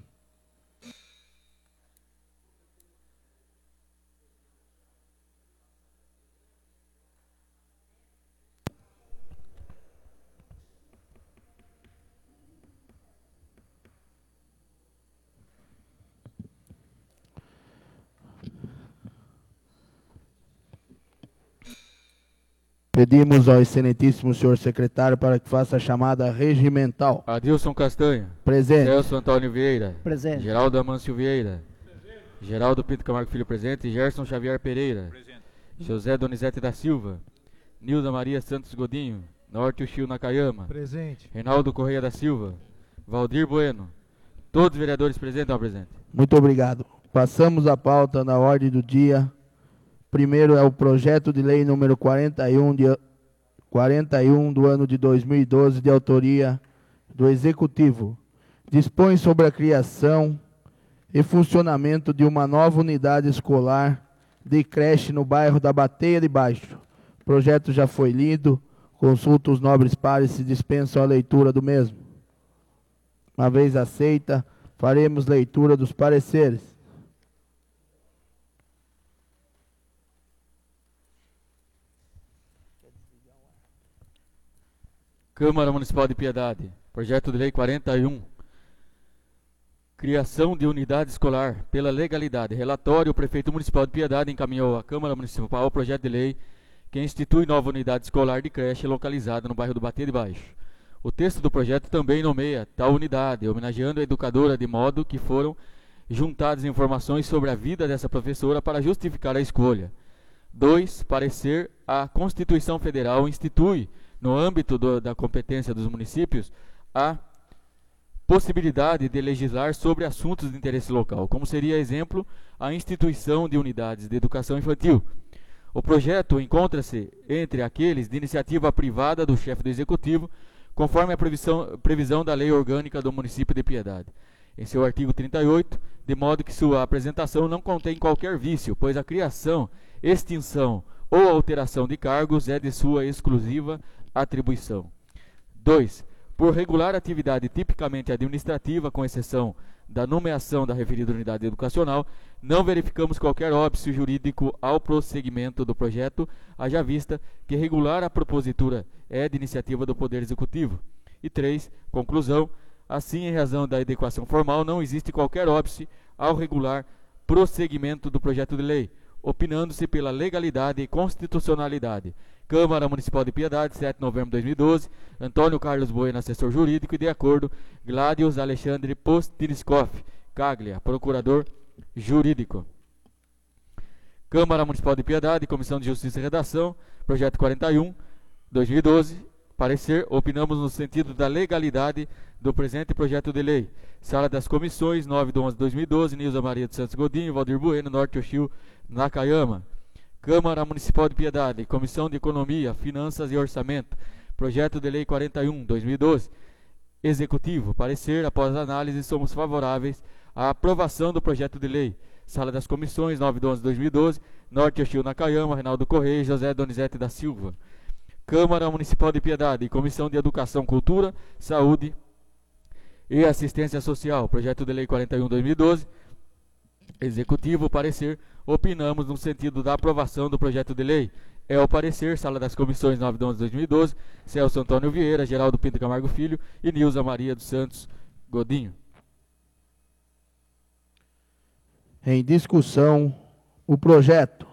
Pedimos ao excelentíssimo senhor secretário para que faça a chamada regimental. Adilson Castanha. Presente. Celso Antônio Vieira. Presente. Geraldo Amâncio Vieira. Presente. Geraldo Pinto Camargo Filho presente. Gerson Xavier Pereira. Presente. José Donizete da Silva. Nilda Maria Santos Godinho. Norte Uchiu Nakayama. Presente. Reinaldo Correia da Silva. Valdir Bueno. Todos os vereadores presentes, ao presente. Muito obrigado. Passamos a pauta na ordem do dia. Primeiro é o projeto de lei número 41 do ano de 2012, de autoria do Executivo. Dispõe sobre a criação e funcionamento de uma nova unidade escolar de creche no bairro da Bateia de Baixo. O projeto já foi lido. Consulta os nobres pares se dispensam a leitura do mesmo. Uma vez aceita, faremos leitura dos pareceres. Câmara Municipal de Piedade. Projeto de Lei 41. Criação de unidade escolar pela legalidade. Relatório: o prefeito municipal de Piedade encaminhou à Câmara Municipal o projeto de lei que institui nova unidade escolar de creche localizada no bairro do Bateia de Baixo. O texto do projeto também nomeia tal unidade, homenageando a educadora, de modo que foram juntadas informações sobre a vida dessa professora para justificar a escolha. 2. Parecer: a Constituição Federal institui, no âmbito da competência dos municípios, a possibilidade de legislar sobre assuntos de interesse local, como seria, exemplo, a instituição de unidades de educação infantil. O projeto encontra-se entre aqueles de iniciativa privada do chefe do Executivo, conforme a previsão da Lei Orgânica do Município de Piedade, em seu artigo 38, de modo que sua apresentação não contém qualquer vício, pois a criação, extinção ou alteração de cargos é de sua exclusiva atribuição. 2. Por regular atividade tipicamente administrativa, com exceção da nomeação da referida unidade educacional, não verificamos qualquer óbice jurídico ao prosseguimento do projeto, haja vista que regular a propositura é de iniciativa do Poder Executivo. E 3. Conclusão: assim, em razão da adequação formal, não existe qualquer óbice ao regular prosseguimento do projeto de lei, opinando-se pela legalidade e constitucionalidade. Câmara Municipal de Piedade, 7 de novembro de 2012, Antônio Carlos Bueno, assessor jurídico, e de acordo, Gladius Alexandre Postiriskov, Caglia, procurador jurídico. Câmara Municipal de Piedade, Comissão de Justiça e Redação, projeto 41, 2012, parecer: opinamos no sentido da legalidade do presente projeto de lei. Sala das Comissões, 9 de 11 de 2012, Nilza Maria dos Santos Godinho, Valdir Bueno, Norte Oshio, Nakayama. Câmara Municipal de Piedade, Comissão de Economia, Finanças e Orçamento, projeto de lei 41, 2012. Executivo, parecer: após análise, somos favoráveis à aprovação do projeto de lei. Sala das Comissões, 9 de 11 de 2012, Norte Oshio, Nakayama, Reinaldo Correia e José Donizete da Silva. Câmara Municipal de Piedade, Comissão de Educação, Cultura, Saúde e Assistência Social, projeto de lei 41, 2012. Executivo, parecer: opinamos no sentido da aprovação do projeto de lei. É o parecer. Sala das Comissões, 9 de 11 de 2012, Celso Antônio Vieira, Geraldo Pinto Camargo Filho e Nilza Maria dos Santos Godinho. Em discussão, o projeto.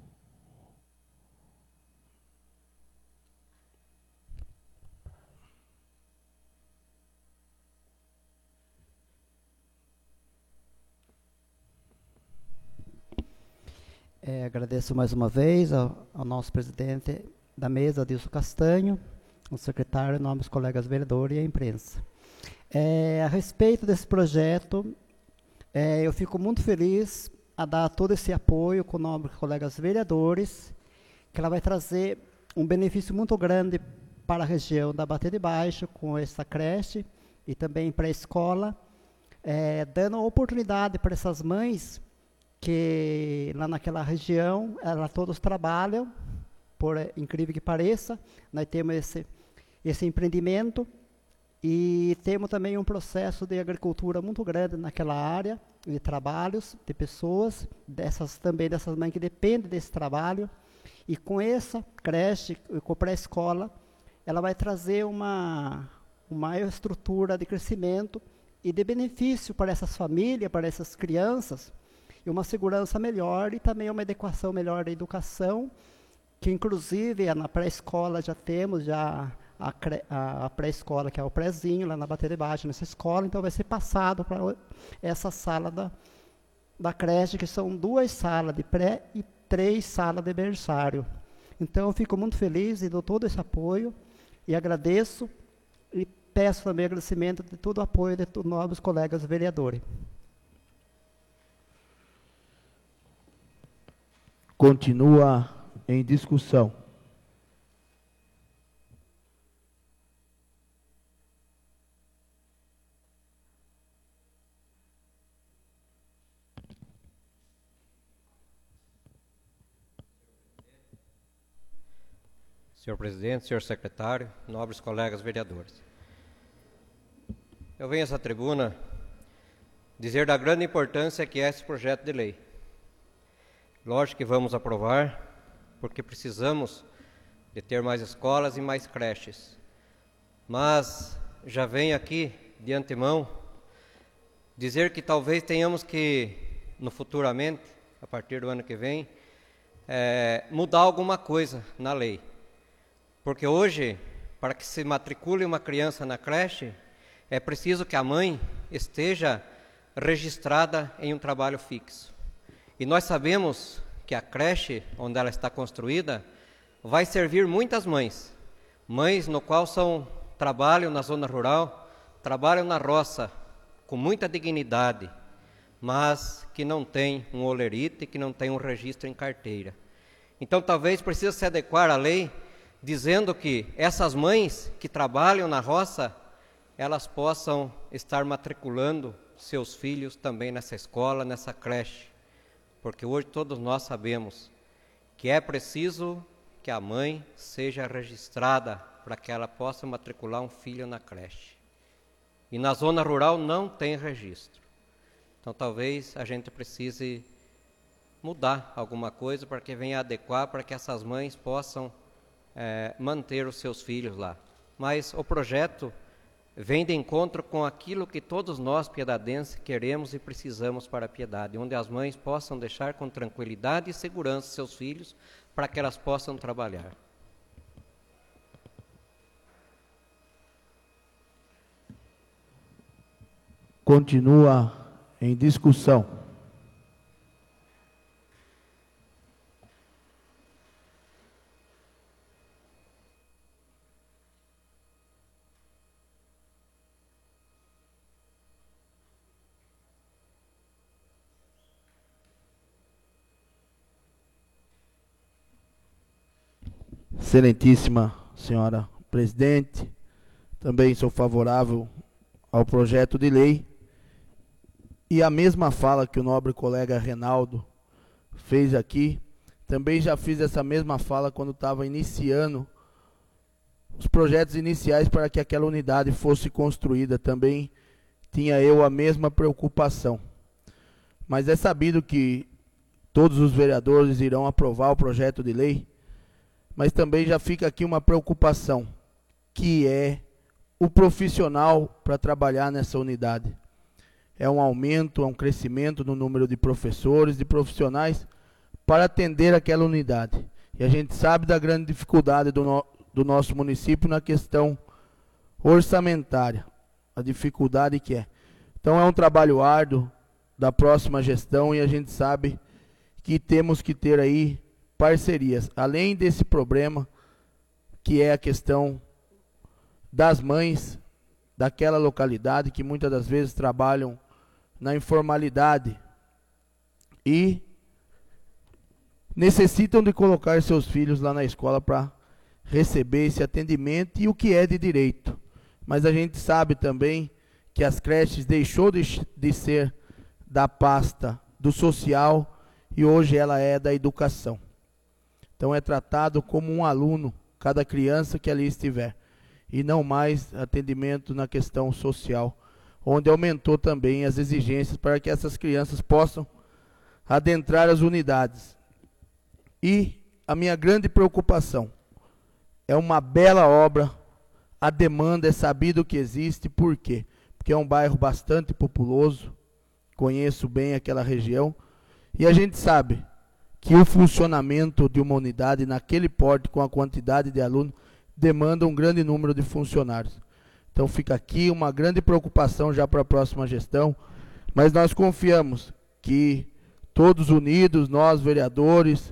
Agradeço mais uma vez ao nosso presidente da mesa, Adilson Castanho, ao secretário, nobres colegas vereadores e a imprensa. A respeito desse projeto, eu fico muito feliz a dar todo esse apoio com nobres colegas vereadores, que ela vai trazer um benefício muito grande para a região da Bateia de Baixo, com essa creche e também para a escola, dando oportunidade para essas mães que lá naquela região, todos trabalham, por incrível que pareça. Nós temos esse empreendimento e temos também um processo de agricultura muito grande naquela área, de trabalhos, de pessoas, dessas mães que dependem desse trabalho. E com essa creche, com a pré-escola, ela vai trazer uma maior estrutura de crescimento e de benefício para essas famílias, para essas crianças, e uma segurança melhor e também uma adequação melhor da educação, que inclusive na pré-escola já temos a pré-escola, que é o prézinho, lá na Bateia de Baixo, nessa escola, então vai ser passado para essa sala da creche, que são 2 salas de pré e 3 salas de berçário. Então eu fico muito feliz e dou todo esse apoio, e agradeço, e peço também agradecimento de todo o apoio de todos os novos colegas vereadores. Continua em discussão. Senhor presidente, senhor secretário, nobres colegas vereadores. Eu venho a essa tribuna dizer da grande importância que é esse projeto de lei. Lógico que vamos aprovar, porque precisamos de ter mais escolas e mais creches. Mas já venho aqui, de antemão, dizer que talvez tenhamos que, no futuramente, a partir do ano que vem, mudar alguma coisa na lei. Porque hoje, para que se matricule uma criança na creche, é preciso que a mãe esteja registrada em um trabalho fixo. E nós sabemos que a creche, onde ela está construída, vai servir muitas mães. Mães no qual trabalham na zona rural, trabalham na roça, com muita dignidade, mas que não tem um holerite, que não tem um registro em carteira. Então talvez precise se adequar à lei, dizendo que essas mães que trabalham na roça, elas possam estar matriculando seus filhos também nessa escola, nessa creche. Porque hoje todos nós sabemos que é preciso que a mãe seja registrada para que ela possa matricular um filho na creche. E na zona rural não tem registro. Então talvez a gente precise mudar alguma coisa para que venha adequar, para que essas mães possam manter os seus filhos lá. Mas o projeto vem de encontro com aquilo que todos nós, piedadenses, queremos e precisamos para a piedade, onde as mães possam deixar com tranquilidade e segurança seus filhos, para que elas possam trabalhar. Continua em discussão. Excelentíssima senhora presidente, também sou favorável ao projeto de lei e a mesma fala que o nobre colega Reinaldo fez aqui, também já fiz essa mesma fala quando estava iniciando os projetos iniciais para que aquela unidade fosse construída, também tinha eu a mesma preocupação. Mas é sabido que todos os vereadores irão aprovar o projeto de lei, mas também já fica aqui uma preocupação, que é o profissional para trabalhar nessa unidade. É um aumento, é um crescimento no número de professores, de profissionais, para atender aquela unidade. E a gente sabe da grande dificuldade do nosso município na questão orçamentária, a dificuldade que é. Então é um trabalho árduo da próxima gestão e a gente sabe que temos que ter aí parcerias, além desse problema que é a questão das mães daquela localidade que muitas das vezes trabalham na informalidade e necessitam de colocar seus filhos lá na escola para receber esse atendimento e o que é de direito. Mas a gente sabe também que as creches deixou de ser da pasta do social e hoje ela é da educação. Então é tratado como um aluno, cada criança que ali estiver, e não mais atendimento na questão social, onde aumentou também as exigências para que essas crianças possam adentrar as unidades. E a minha grande preocupação é uma bela obra, a demanda é sabido que existe, por quê? Porque é um bairro bastante populoso, conheço bem aquela região, e a gente sabe que o funcionamento de uma unidade naquele porte, com a quantidade de alunos, demanda um grande número de funcionários. Então fica aqui uma grande preocupação já para a próxima gestão, mas nós confiamos que todos unidos, nós vereadores,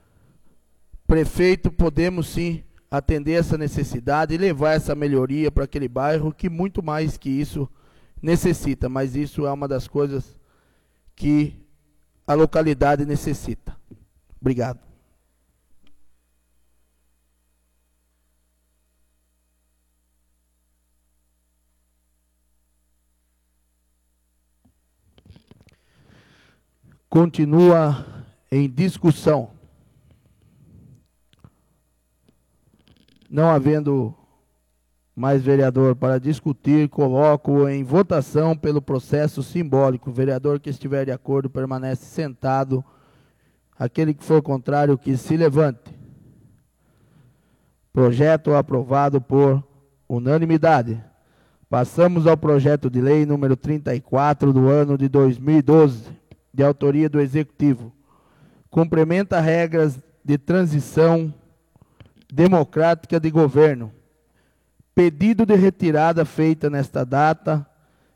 prefeito, podemos sim atender essa necessidade e levar essa melhoria para aquele bairro que muito mais que isso necessita, mas isso é uma das coisas que a localidade necessita. Obrigado. Continua em discussão. Não havendo mais vereador para discutir, coloco em votação pelo processo simbólico. O vereador que estiver de acordo permanece sentado. Aquele que for contrário, que se levante. Projeto aprovado por unanimidade. Passamos ao projeto de lei número 34 do ano de 2012, de autoria do Executivo. Cumprimenta regras de transição democrática de governo. Pedido de retirada feita nesta data.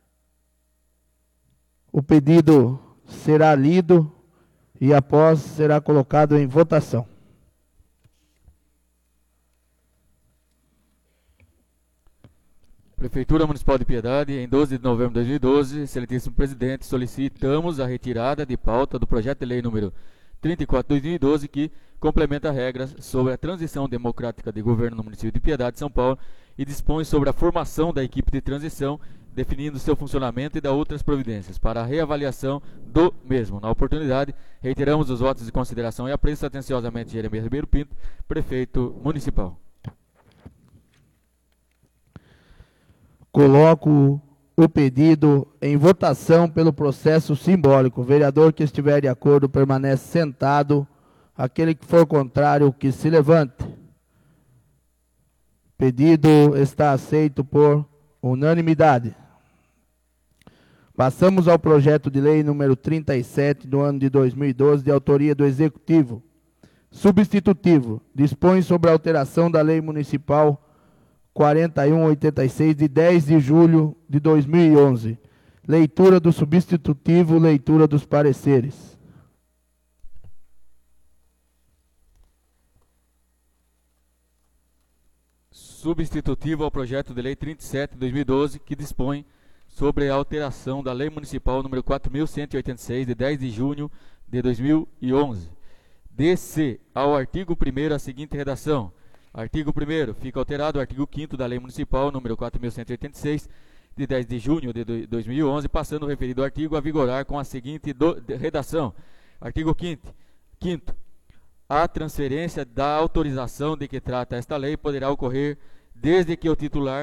O pedido será lido e após será colocado em votação. Prefeitura Municipal de Piedade, em 12 de novembro de 2012, excelentíssimo presidente, solicitamos a retirada de pauta do projeto de lei número 34 de 2012, que complementa regras sobre a transição democrática de governo no município de Piedade, São Paulo, e dispõe sobre a formação da equipe de transição, definindo seu funcionamento e da outras providências para a reavaliação do mesmo. Na oportunidade, reiteramos os votos de consideração e apreço atenciosamente Jeremias Ribeiro Pinto, prefeito municipal. Coloco o pedido em votação pelo processo simbólico. O vereador que estiver de acordo permanece sentado. Aquele que for contrário, que se levante. Pedido está aceito por unanimidade. Passamos ao projeto de lei número 37 do ano de 2012, de autoria do Executivo. Substitutivo. Dispõe sobre a alteração da Lei Municipal 4186, de 10 de julho de 2011. Leitura do substitutivo, leitura dos pareceres. Substitutivo ao projeto de lei 37 de 2012, que dispõe sobre a alteração da Lei Municipal número 4186, de 10 de junho de 2011. DC, ao artigo 1º, a seguinte redação. Artigo 1º, fica alterado o artigo 5º da Lei Municipal número 4186, de 10 de junho de 2011, passando o referido artigo a vigorar com a seguinte redação. Artigo 5º. A transferência da autorização de que trata esta lei poderá ocorrer desde que o titular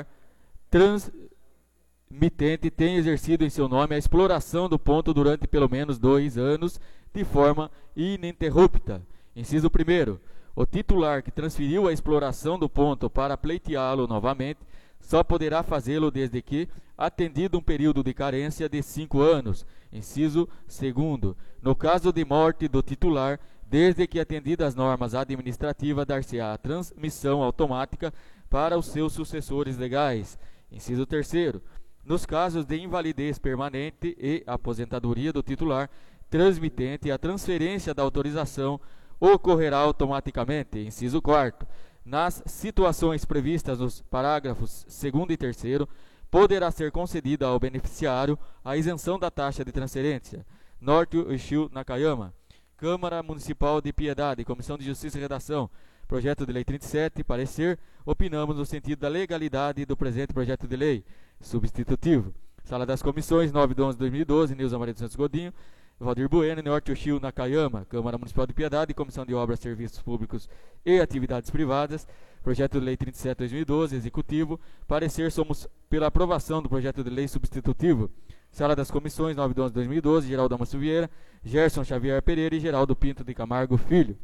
transmitente tenha exercido em seu nome a exploração do ponto durante pelo menos 2 anos, de forma ininterrupta. Inciso 1º. O titular que transferiu a exploração do ponto para pleiteá-lo novamente só poderá fazê-lo desde que, atendido um período de carência de 5 anos. Inciso 2º. No caso de morte do titular, desde que atendidas as normas administrativas, dar-se-á a transmissão automática para os seus sucessores legais. Inciso 3º. Nos casos de invalidez permanente e aposentadoria do titular transmitente, a transferência da autorização ocorrerá automaticamente. Inciso 4º. Nas situações previstas nos parágrafos 2º e 3º, poderá ser concedida ao beneficiário a isenção da taxa de transferência. Norte Uchiu Nakayama. Câmara Municipal de Piedade, Comissão de Justiça e Redação, projeto de lei 37, parecer, opinamos no sentido da legalidade do presente projeto de lei. Substitutivo. Sala das Comissões, 9 de 11 de 2012, Nilza Maria dos Santos Godinho, Valdir Bueno, Norte Uchiu Nakayama, Câmara Municipal de Piedade, Comissão de Obras, Serviços Públicos e Atividades Privadas, projeto de lei 37 de 2012, Executivo, parecer, somos pela aprovação do projeto de lei substitutivo. Sala das Comissões, 9 de 11 de 2012, Geraldo Amasso Vieira, Gerson Xavier Pereira e Geraldo Pinto de Camargo Filho.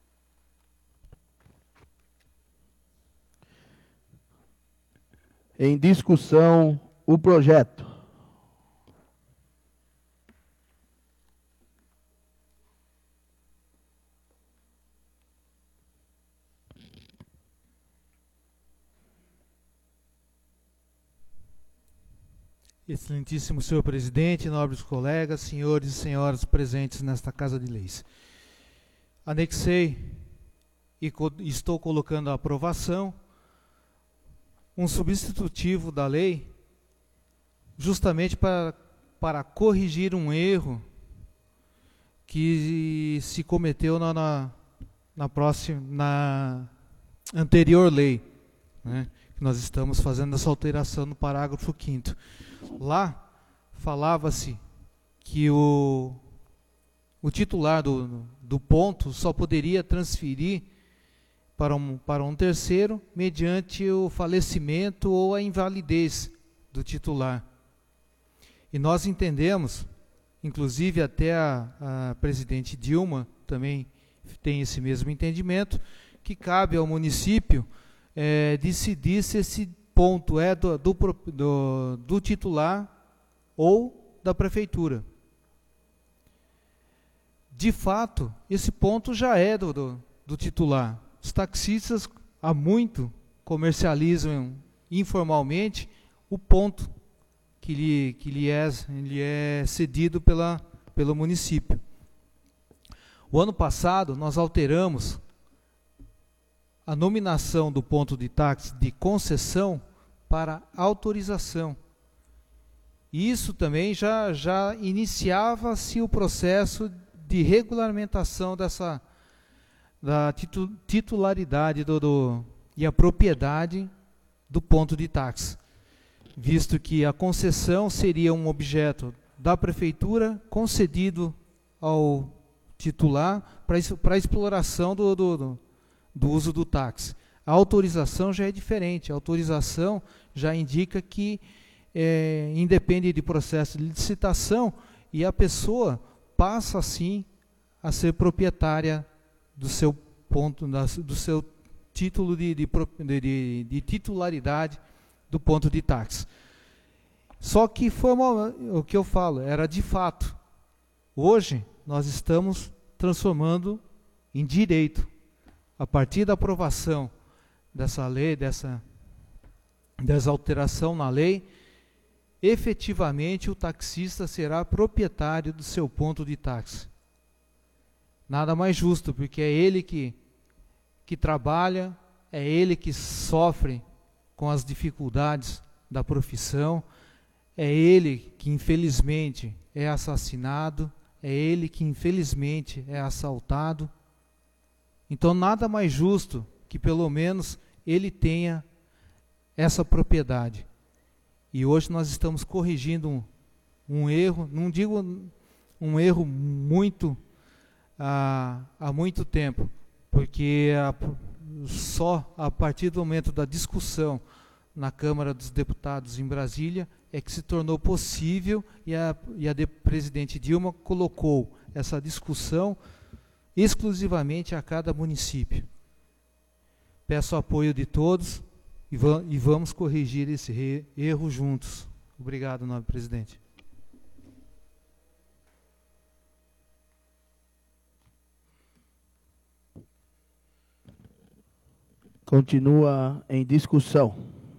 Em discussão, o projeto. Excelentíssimo senhor presidente, nobres colegas, senhores e senhoras presentes nesta Casa de Leis. Anexei e estou colocando à aprovação um substitutivo da lei, justamente para corrigir um erro que se cometeu na anterior lei, né? Nós estamos fazendo essa alteração no parágrafo 5º. Lá falava-se que o titular do ponto só poderia transferir para um terceiro, mediante o falecimento ou a invalidez do titular. E nós entendemos, inclusive até a presidente Dilma também tem esse mesmo entendimento, que cabe ao município decidir se esse ponto é do titular ou da prefeitura. De fato, esse ponto já é do titular. Os taxistas há muito comercializam informalmente o ponto que lhe é cedido pelo município. O ano passado, nós alteramos a nominação do ponto de táxi de concessão para autorização. Isso também já iniciava-se o processo de regulamentação da titularidade e a propriedade do ponto de táxi, visto que a concessão seria um objeto da prefeitura concedido ao titular para a exploração do uso do táxi. A autorização já é diferente. A autorização já indica que independe de processo de licitação e a pessoa passa, assim, a ser proprietária do seu ponto, do seu título de titularidade do ponto de táxi. Só que o que eu falo, era de fato. Hoje, nós estamos transformando em direito. A partir da aprovação dessa lei, dessa alteração na lei, efetivamente o taxista será proprietário do seu ponto de táxi. Nada mais justo, porque é ele que trabalha, é ele que sofre com as dificuldades da profissão, é ele que infelizmente é assassinado, é ele que infelizmente é assaltado. Então nada mais justo que pelo menos ele tenha essa propriedade. E hoje nós estamos corrigindo um erro, não digo um erro há muito tempo, porque só a partir do momento da discussão na Câmara dos Deputados em Brasília é que se tornou possível e a presidente Dilma colocou essa discussão exclusivamente a cada município. Peço o apoio de todos e vamos corrigir esse erro juntos. Obrigado, nobre presidente. Continua em discussão.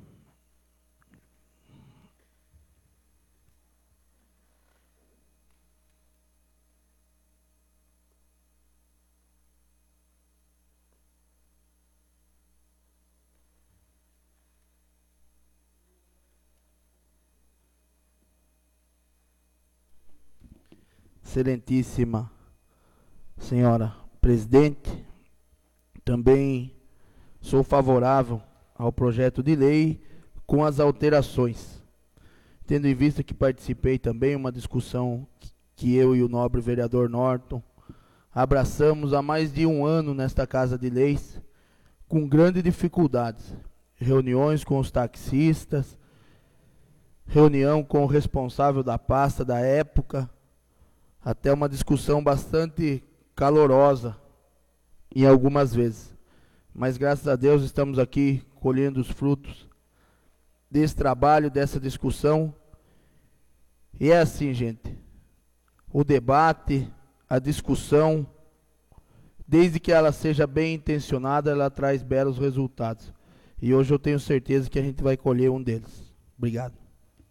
Excelentíssima senhora presidente, também sou favorável ao projeto de lei com as alterações, tendo em vista que participei também de uma discussão que eu e o nobre vereador Norton abraçamos há mais de um ano nesta Casa de Leis, com grandes dificuldades, reuniões com os taxistas, reunião com o responsável da pasta da época, até uma discussão bastante calorosa em algumas vezes. Mas graças a Deus estamos aqui colhendo os frutos desse trabalho, dessa discussão. E é assim, gente, o debate, a discussão, desde que ela seja bem intencionada, ela traz belos resultados. E hoje eu tenho certeza que a gente vai colher um deles. Obrigado.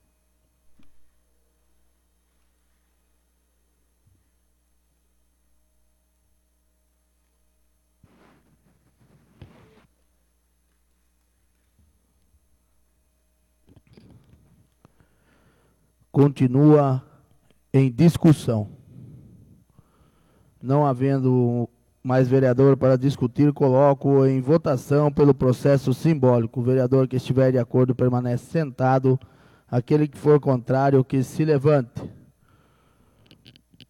Continua em discussão. Não havendo mais vereador para discutir, coloco em votação pelo processo simbólico. O vereador que estiver de acordo permanece sentado. Aquele que for contrário, que se levante.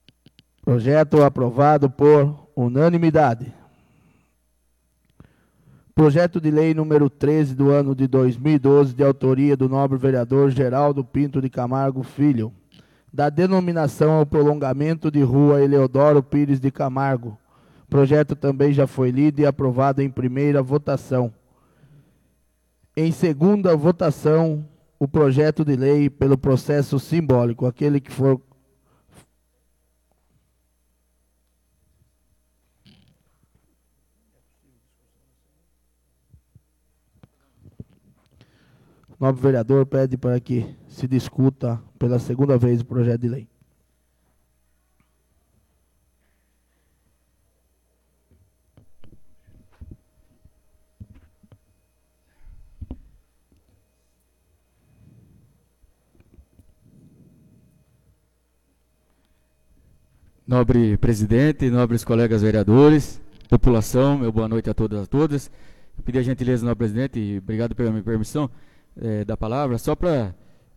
Projeto aprovado por unanimidade. Projeto de lei número 13 do ano de 2012, de autoria do nobre vereador Geraldo Pinto de Camargo Filho, da denominação ao prolongamento de rua Eleodoro Pires de Camargo. O projeto também já foi lido e aprovado em primeira votação. Em segunda votação, o projeto de lei pelo processo simbólico. Aquele que for... O nobre vereador pede para que se discuta pela segunda vez o projeto de lei. Nobre presidente, nobres colegas vereadores, população, meu boa noite a todas e a todas. Eu pedi a gentileza, nobre presidente, e obrigado pela minha permissão da palavra, só para,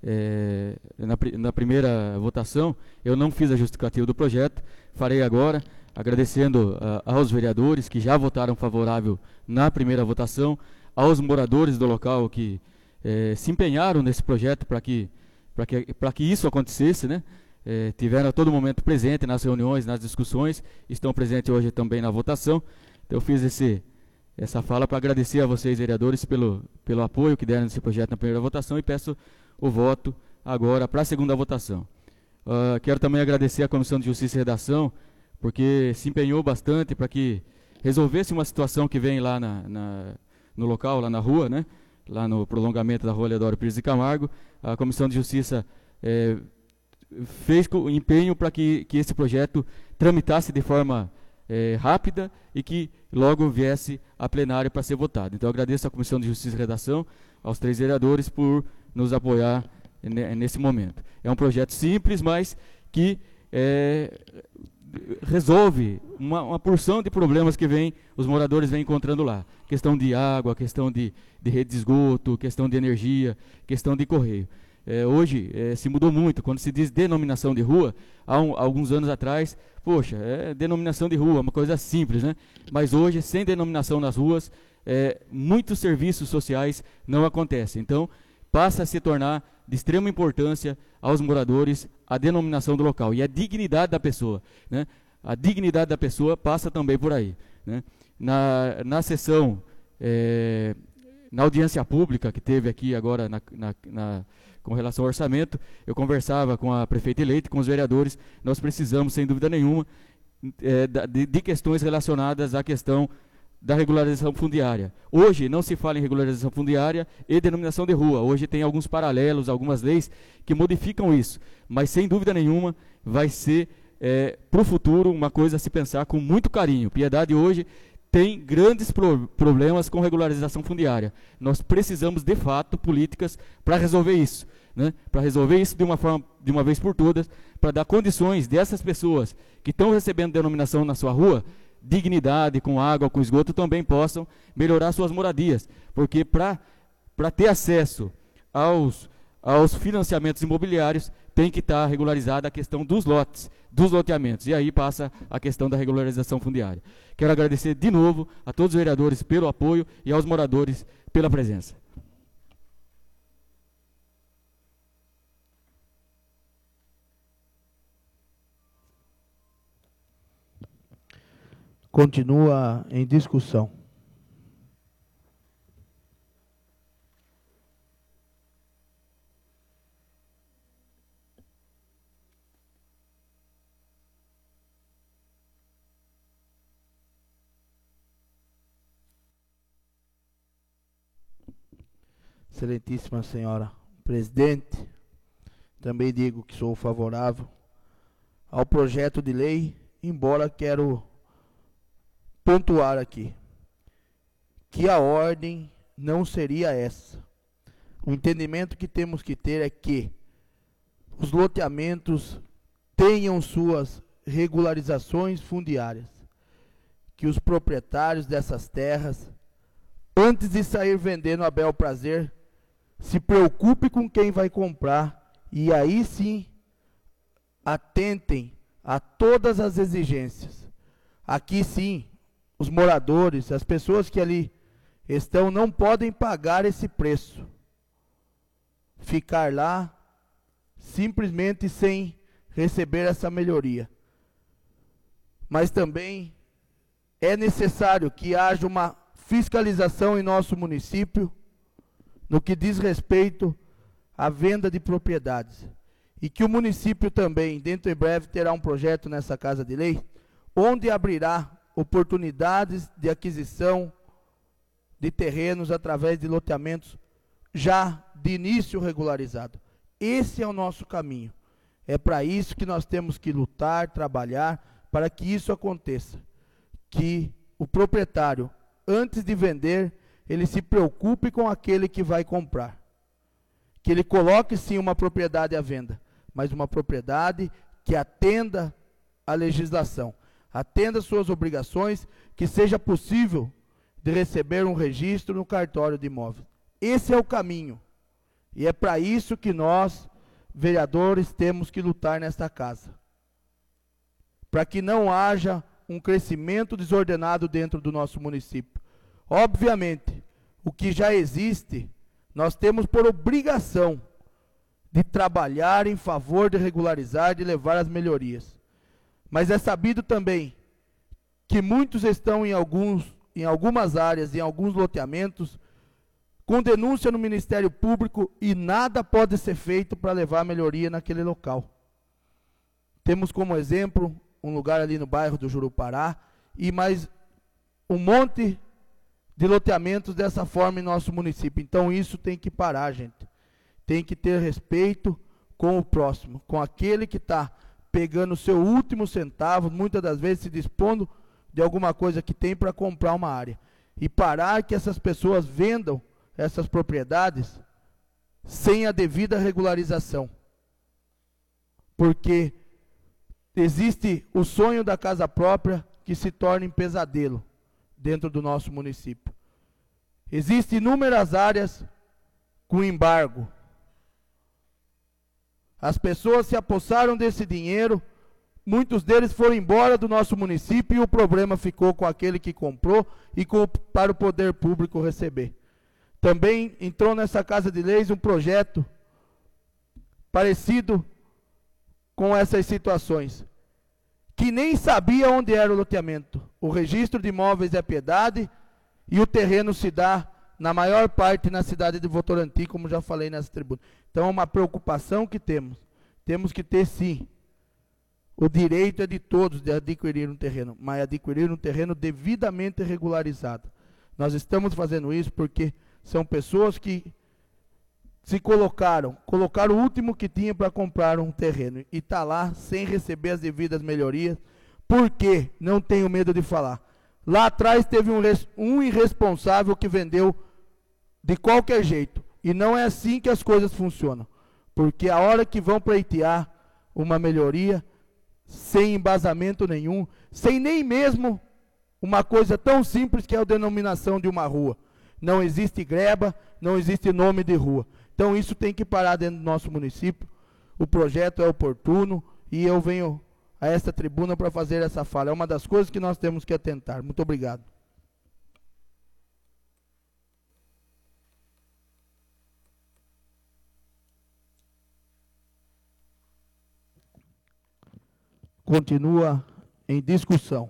na primeira votação, eu não fiz a justificativa do projeto, farei agora, agradecendo aos vereadores que já votaram favorável na primeira votação, aos moradores do local que se empenharam nesse projeto para que isso acontecesse, né? Tiveram a todo momento presente nas reuniões, nas discussões, estão presentes hoje também na votação. Então eu fiz essa fala para agradecer a vocês, vereadores, pelo apoio que deram nesse projeto na primeira votação e peço o voto agora para a segunda votação. Quero também agradecer à Comissão de Justiça e Redação, porque se empenhou bastante para que resolvesse uma situação que vem lá no local, lá na rua, né? Lá no prolongamento da rua Eleodoro Pires de Camargo. A Comissão de Justiça fez o empenho para que esse projeto tramitasse de forma rápida e que logo viesse a plenário para ser votado. Então eu agradeço à Comissão de Justiça e Redação, aos 3 vereadores por nos apoiar nesse momento. É um projeto simples, mas que resolve uma porção de problemas que os moradores vêm encontrando lá. Questão de água, questão de rede de esgoto, questão de energia, questão de correio. Hoje se mudou muito, quando se diz denominação de rua, há alguns anos atrás, poxa, denominação de rua, uma coisa simples, né? Mas hoje, sem denominação nas ruas, muitos serviços sociais não acontecem. Então, passa a se tornar de extrema importância aos moradores a denominação do local e a dignidade da pessoa, né? A dignidade da pessoa passa também por aí, né? Na sessão, na audiência pública que teve aqui agora com relação ao orçamento, eu conversava com a prefeita eleita, com os vereadores, nós precisamos, sem dúvida nenhuma, de questões relacionadas à questão da regularização fundiária. Hoje não se fala em regularização fundiária e denominação de rua, hoje tem alguns paralelos, algumas leis que modificam isso, mas sem dúvida nenhuma vai ser, para o futuro, uma coisa a se pensar com muito carinho. Piedade hoje tem grandes problemas com regularização fundiária. Nós precisamos, de fato, políticas para resolver isso, né? Para resolver isso de uma vez por todas, para dar condições dessas pessoas que estão recebendo denominação na sua rua, dignidade, com água, com esgoto, também possam melhorar suas moradias. Porque para ter acesso aos financiamentos imobiliários, tem que estar regularizada a questão dos lotes, dos loteamentos, e aí passa a questão da regularização fundiária. Quero agradecer de novo a todos os vereadores pelo apoio e aos moradores pela presença. Continua em discussão. Excelentíssima senhora presidente, também digo que sou favorável ao projeto de lei, embora quero pontuar aqui que a ordem não seria essa. O entendimento que temos que ter é que os loteamentos tenham suas regularizações fundiárias, que os proprietários dessas terras, antes de sair vendendo a bel prazer, se preocupe com quem vai comprar e aí sim atentem a todas as exigências. Aqui sim, os moradores, as pessoas que ali não podem pagar esse preço. Ficar lá simplesmente sem receber essa melhoria. Mas também é necessário que haja uma fiscalização em nosso município no que diz respeito à venda de propriedades. E que o município também, dentro em breve, terá um projeto nessa Casa de Lei, onde abrirá oportunidades de aquisição de terrenos através de loteamentos já de início regularizado. Esse é o nosso caminho. É para isso que nós temos que lutar, trabalhar, para que isso aconteça. Que o proprietário, antes de vender, ele se preocupe com aquele que vai comprar. Que ele coloque sim uma propriedade à venda, mas uma propriedade que atenda à legislação, atenda suas obrigações, que seja possível de receber um registro no cartório de imóveis. Esse é o caminho. E é para isso que nós, vereadores, temos que lutar nesta casa. Para que não haja um crescimento desordenado dentro do nosso município. Obviamente, o que já existe, nós temos por obrigação de trabalhar em favor de regularizar, de levar as melhorias. Mas é sabido também que muitos estão em algumas áreas, em alguns loteamentos, com denúncia no Ministério Público e nada pode ser feito para levar a melhoria naquele local. Temos como exemplo um lugar ali no bairro do Jurupará e mais um monte de loteamentos dessa forma em nosso município. Então isso tem que parar, gente. Tem que ter respeito com o próximo, com aquele que está pegando o seu último centavo, muitas das vezes se dispondo de alguma coisa que tem para comprar uma área. E parar que essas pessoas vendam essas propriedades sem a devida regularização. Porque existe o sonho da casa própria que se torna em pesadelo dentro do nosso município. Existem inúmeras áreas com embargo. As pessoas se apossaram desse dinheiro, muitos deles foram embora do nosso município e o problema ficou com aquele que comprou e para o poder público receber. Também entrou nessa Casa de Leis um projeto parecido com essas situações, que nem sabia onde era o loteamento. O registro de imóveis é Piedade e o terreno se dá, na maior parte, na cidade de Votorantim, como já falei nessa tribuna. Então, é uma preocupação que temos. Temos que ter, sim, o direito é de todos de adquirir um terreno, mas adquirir um terreno devidamente regularizado. Nós estamos fazendo isso porque são pessoas que se colocaram o último que tinha para comprar um terreno e está lá sem receber as devidas melhorias. Por quê? Não tenho medo de falar. Lá atrás teve um irresponsável que vendeu de qualquer jeito. E não é assim que as coisas funcionam. Porque a hora que vão pleitear uma melhoria, sem embasamento nenhum, sem nem mesmo uma coisa tão simples que é a denominação de uma rua. Não existe greba, não existe nome de rua. Então isso tem que parar dentro do nosso município. O projeto é oportuno e eu venho a esta tribuna para fazer essa fala. É uma das coisas que nós temos que atentar. Muito obrigado. Continua em discussão.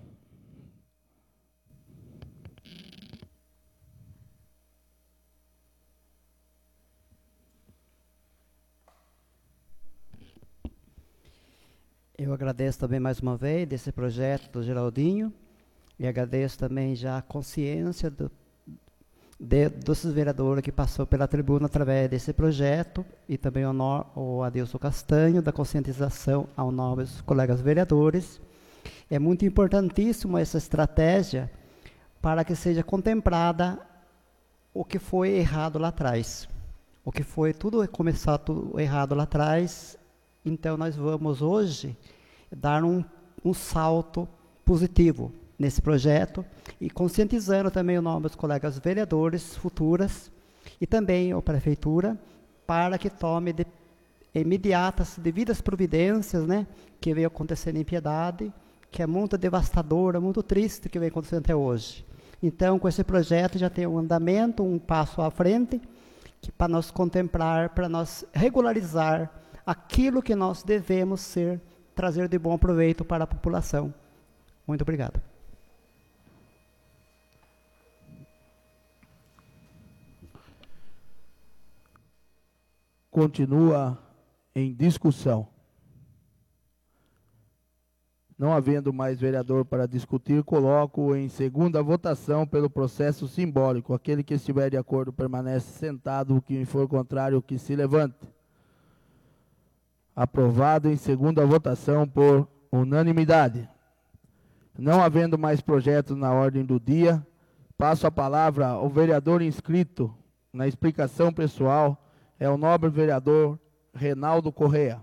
Eu agradeço também mais uma vez desse projeto do Geraldinho e agradeço também já a consciência dos vereadores que passou pela tribuna através desse projeto e também o Adilson Castanho, da conscientização aos novos colegas vereadores. É muito importantíssimo essa estratégia para que seja contemplada o que foi errado lá atrás. O que foi começar tudo errado lá atrás. Então, nós vamos hoje dar um salto positivo nesse projeto e conscientizando também os nossos colegas vereadores futuras e também a prefeitura para que tome imediatas devidas providências, né, que vem acontecendo em Piedade, que é muito devastadora, muito triste que vem acontecendo até hoje. Então, com esse projeto já tem um andamento, um passo à frente, para nós contemplar, para nós regularizar aquilo que nós devemos trazer de bom proveito para a população. Muito obrigado. Continua em discussão. Não havendo mais vereador para discutir, coloco em segunda votação pelo processo simbólico. Aquele que estiver de acordo permanece sentado, o que for contrário, que se levante. Aprovado em segunda votação por unanimidade. Não havendo mais projetos na ordem do dia, passo a palavra ao vereador inscrito na explicação pessoal, é o nobre vereador Reinaldo Correia.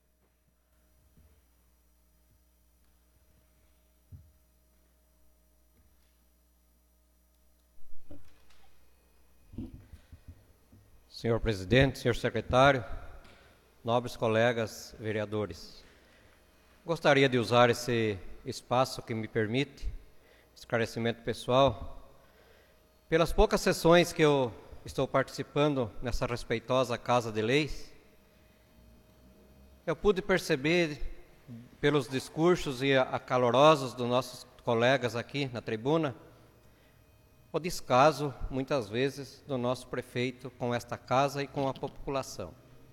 Senhor presidente, senhor secretário, nobres colegas vereadores, gostaria de usar esse espaço que me permite esclarecimento pessoal. Pelas poucas sessões que eu estou participando nessa respeitosa Casa de Leis, eu pude perceber pelos discursos e acalorosos dos nossos colegas aqui na tribuna, o descaso, muitas vezes, do nosso prefeito com esta casa e com a população.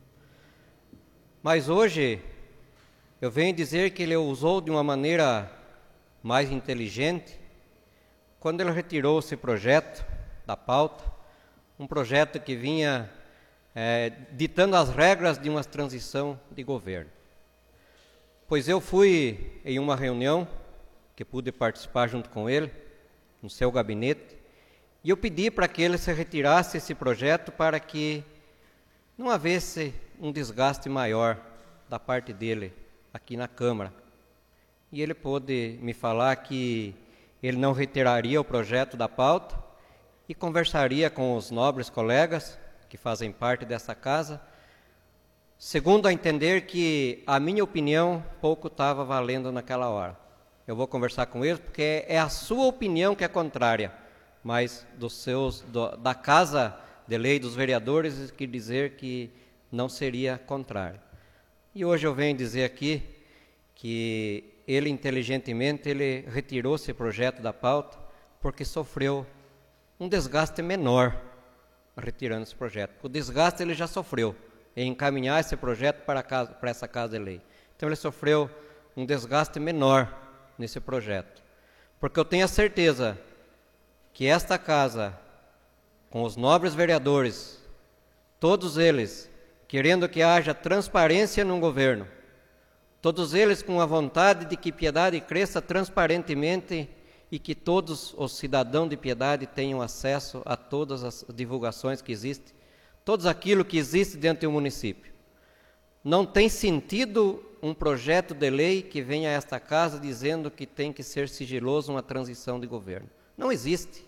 Mas hoje, eu venho dizer que ele usou de uma maneira mais inteligente, quando ele retirou esse projeto da pauta, um projeto que vinha ditando as regras de uma transição de governo. Pois eu fui em uma reunião, que pude participar junto com ele, no seu gabinete, e eu pedi para que ele se retirasse esse projeto para que não houvesse um desgaste maior da parte dele aqui na Câmara. E ele pôde me falar que ele não retiraria o projeto da pauta e conversaria com os nobres colegas que fazem parte dessa casa, segundo a entender que a minha opinião pouco estava valendo naquela hora. Eu vou conversar com eles porque é a sua opinião que é contrária, mas da Casa de Lei dos vereadores que dizer que não seria contrário. E hoje eu venho dizer aqui que ele inteligentemente retirou esse projeto da pauta porque sofreu um desgaste menor retirando esse projeto. O desgaste ele já sofreu em encaminhar esse projeto para essa Casa de Lei. Então ele sofreu um desgaste menor nesse projeto. Porque eu tenho a certeza que esta casa, com os nobres vereadores, todos eles querendo que haja transparência no governo, todos eles com a vontade de que Piedade cresça transparentemente e que todos os cidadãos de Piedade tenham acesso a todas as divulgações que existem, tudo aquilo que existe dentro do município. Não tem sentido um projeto de lei que venha a esta casa dizendo que tem que ser sigiloso uma transição de governo. Não existe.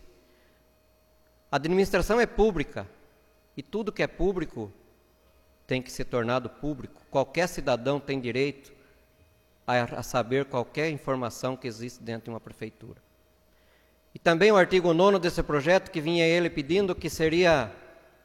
A administração é pública e tudo que é público tem que ser tornado público. Qualquer cidadão tem direito a saber qualquer informação que existe dentro de uma prefeitura. E também o artigo 9º desse projeto, que vinha ele pedindo que seria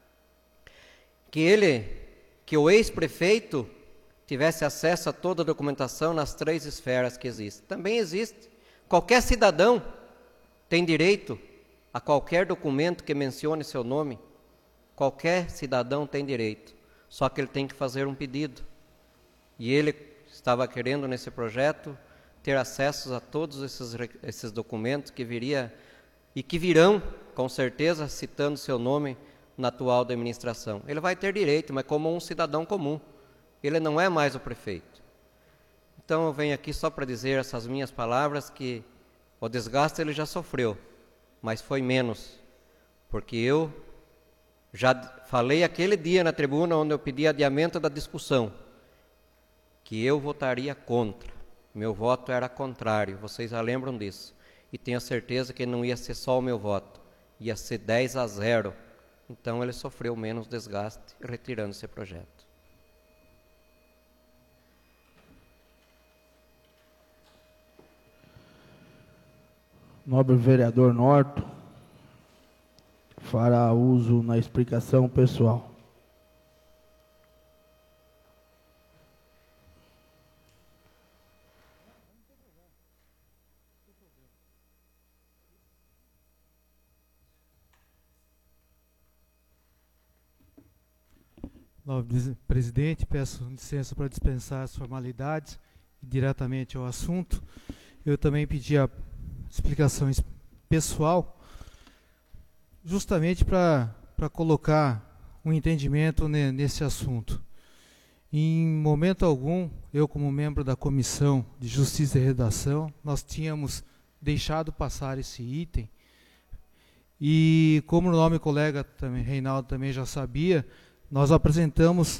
que o ex-prefeito tivesse acesso a toda a documentação nas 3 esferas que existem. Também existe. Qualquer cidadão tem direito a qualquer documento que mencione seu nome. Qualquer cidadão tem direito. Só que ele tem que fazer um pedido. E ele estava querendo, nesse projeto, ter acesso a todos esses documentos que virão, com certeza, citando seu nome na atual administração. Ele vai ter direito, mas como um cidadão comum. Ele não é mais o prefeito. Então eu venho aqui só para dizer essas minhas palavras, que o desgaste ele já sofreu, mas foi menos, porque eu já falei aquele dia na tribuna onde eu pedi adiamento da discussão, que eu votaria contra. Meu voto era contrário, vocês já lembram disso. E tenho certeza que não ia ser só o meu voto, ia ser 10-0. Então ele sofreu menos desgaste retirando esse projeto. Nobre vereador Norton, fará uso na explicação pessoal. Nobre presidente, peço licença para dispensar as formalidades e diretamente ao assunto. Eu também pedi a explicação pessoal, justamente para colocar um entendimento nesse assunto. Em momento algum, eu como membro da Comissão de Justiça e Redação, nós tínhamos deixado passar esse item, e como o nobre colega também, Reinaldo também já sabia, nós apresentamos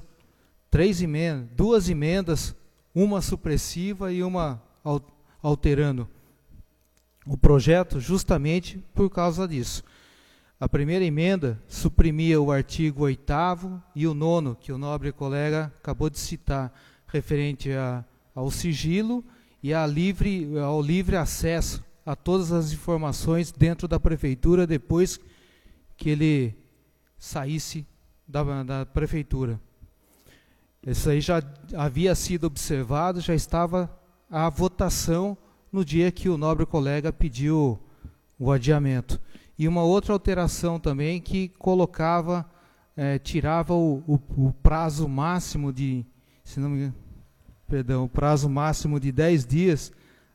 duas emendas, uma supressiva e uma alterando o projeto, justamente por causa disso. A primeira emenda suprimia o artigo 8º e o 9º, que o nobre colega acabou de citar, referente ao sigilo e ao livre acesso a todas as informações dentro da prefeitura depois que ele saísse da prefeitura. Isso aí já havia sido observado, já estava à votação no dia que o nobre colega pediu o adiamento. E uma outra alteração também que colocava, tirava o prazo máximo de, se não me engano, perdão, o prazo máximo de 10 dias,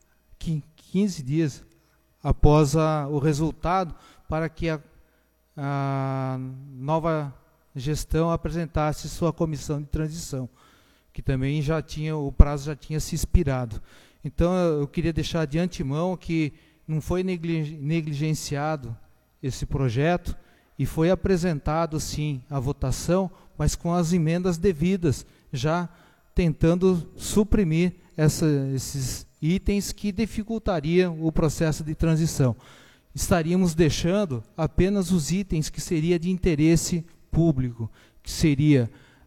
15 dias após o resultado, para que a nova gestão apresentasse sua comissão de transição, que também o prazo já tinha se expirado. Então eu queria deixar de antemão que não foi negligenciado esse projeto e foi apresentado sim à votação, mas com as emendas devidas, já tentando suprimir esses itens que dificultariam o processo de transição. Estaríamos deixando apenas os itens que seria de interesse público, que seria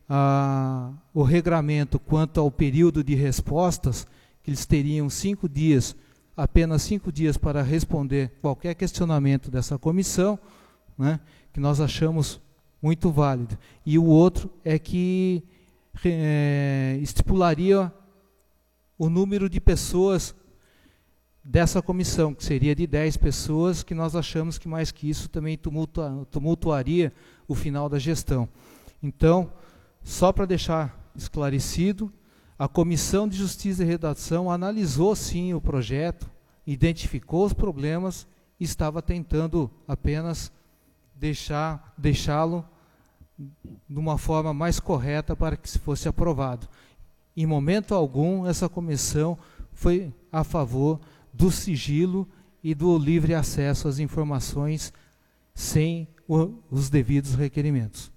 o regramento quanto ao período de respostas, que eles teriam 5 dias, apenas 5 dias para responder qualquer questionamento dessa comissão, né, que nós achamos muito válido. E o outro é que estipularia o número de pessoas dessa comissão, que seria de 10 pessoas, que nós achamos que mais que isso também tumultuaria o final da gestão. Então, só para deixar esclarecido, a Comissão de Justiça e Redação analisou sim o projeto, identificou os problemas e estava tentando apenas deixá-lo de uma forma mais correta para que se fosse aprovado. Em momento algum, essa comissão foi a favor do sigilo e do livre acesso às informações sem os devidos requerimentos.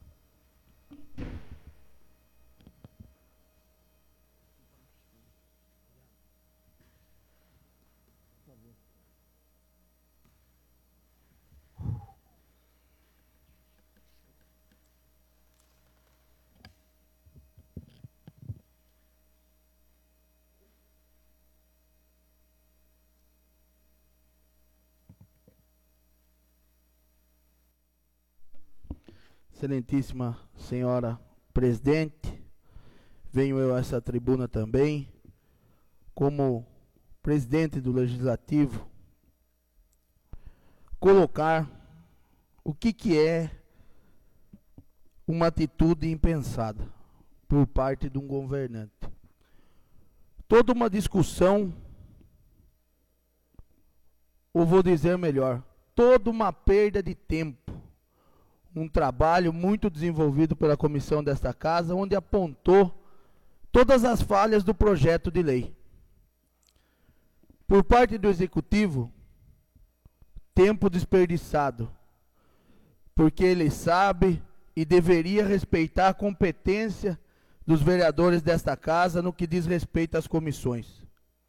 Excelentíssima senhora presidente, venho eu a essa tribuna também, como presidente do Legislativo, colocar o que é uma atitude impensada por parte de um governante. Toda uma discussão, ou vou dizer melhor, toda uma perda de tempo, um trabalho muito desenvolvido pela comissão desta casa, onde apontou todas as falhas do projeto de lei. Por parte do Executivo, tempo desperdiçado, porque ele sabe e deveria respeitar a competência dos vereadores desta casa no que diz respeito às comissões.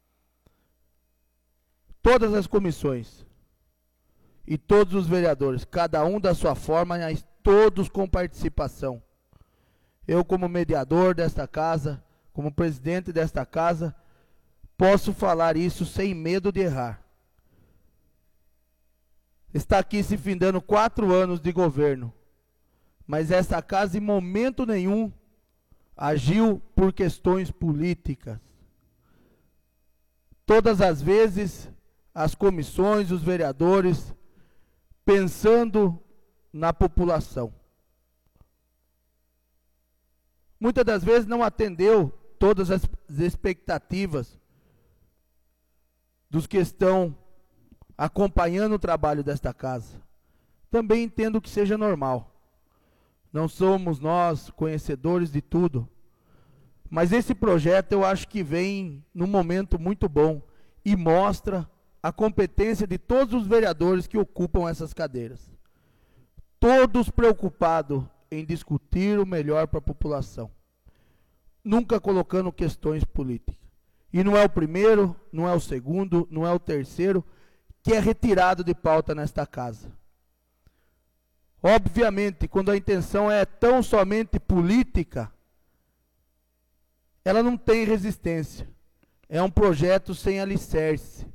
Todas as comissões e todos os vereadores, cada um da sua forma, mas todos com participação. Eu, como mediador desta casa, como presidente desta casa, posso falar isso sem medo de errar. Está aqui se findando 4 anos de governo, mas essa casa em momento nenhum agiu por questões políticas. Todas as vezes, as comissões, os vereadores, pensando na população. Muitas das vezes não atendeu todas as expectativas dos que estão acompanhando o trabalho desta casa. Também entendo que seja normal. Não somos nós conhecedores de tudo. Mas esse projeto eu acho que vem num momento muito bom e mostra a competência de todos os vereadores que ocupam essas cadeiras. Todos preocupados em discutir o melhor para a população. Nunca colocando questões políticas. E não é o primeiro, não é o segundo, não é o terceiro que é retirado de pauta nesta casa. Obviamente, quando a intenção é tão somente política, ela não tem resistência. É um projeto sem alicerce.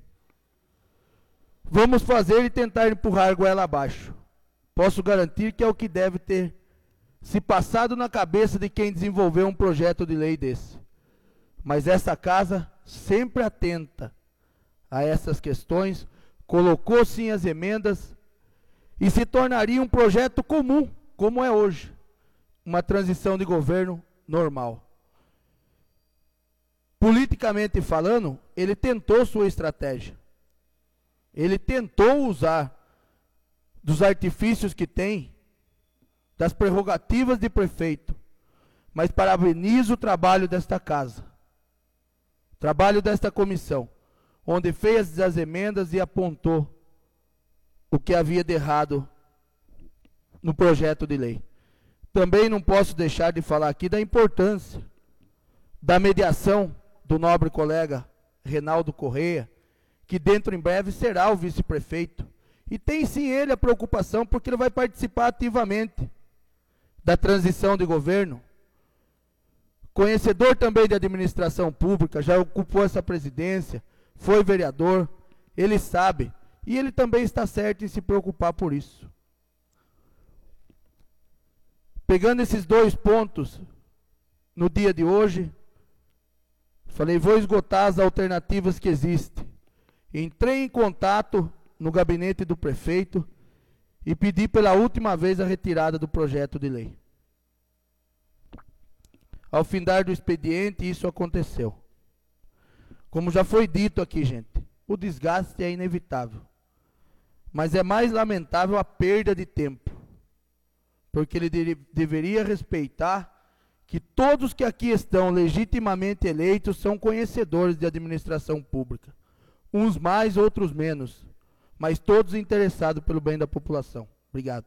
Vamos fazer e tentar empurrar a goela abaixo. Posso garantir que é o que deve ter se passado na cabeça de quem desenvolveu um projeto de lei desse. Mas essa casa, sempre atenta a essas questões, colocou sim as emendas e se tornaria um projeto comum, como é hoje, uma transição de governo normal. Politicamente falando, ele tentou sua estratégia. Ele tentou usar dos artifícios que tem, das prerrogativas de prefeito, mas parabenizo o trabalho desta casa, trabalho desta comissão, onde fez as emendas e apontou o que havia de errado no projeto de lei. Também não posso deixar de falar aqui da importância da mediação do nobre colega Reinaldo Correia, que dentro em breve será o vice-prefeito. E tem sim ele a preocupação, porque ele vai participar ativamente da transição de governo. Conhecedor também de administração pública, já ocupou essa presidência, foi vereador, ele sabe, e ele também está certo em se preocupar por isso. Pegando esses 2 pontos, no dia de hoje, falei, vou esgotar as alternativas que existem. Entrei em contato no gabinete do prefeito e pedi pela última vez a retirada do projeto de lei. Ao findar do expediente, isso aconteceu. Como já foi dito aqui, gente, o desgaste é inevitável. Mas é mais lamentável a perda de tempo. Porque ele deveria respeitar que todos que aqui estão legitimamente eleitos são conhecedores de administração pública. Uns mais, outros menos. Mas todos interessados pelo bem da população. Obrigado.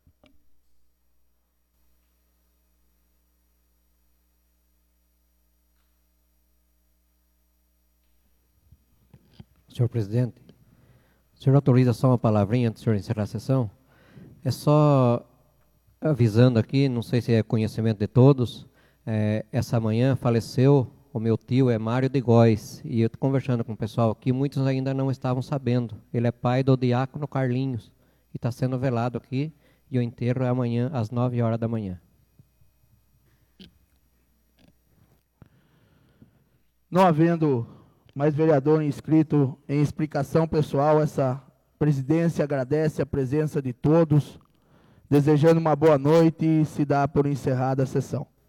Senhor presidente, o senhor autoriza só uma palavrinha antes do senhor encerrar a sessão? É só avisando aqui, não sei se é conhecimento de todos, essa manhã faleceu o meu tio, Mário de Góes, e eu estou conversando com o pessoal aqui, muitos ainda não estavam sabendo. Ele é pai do diácono Carlinhos, e está sendo velado aqui, e o enterro é amanhã, às 9 horas da manhã. Não havendo mais vereador inscrito em explicação pessoal, essa presidência agradece a presença de todos, desejando uma boa noite e se dá por encerrada a sessão.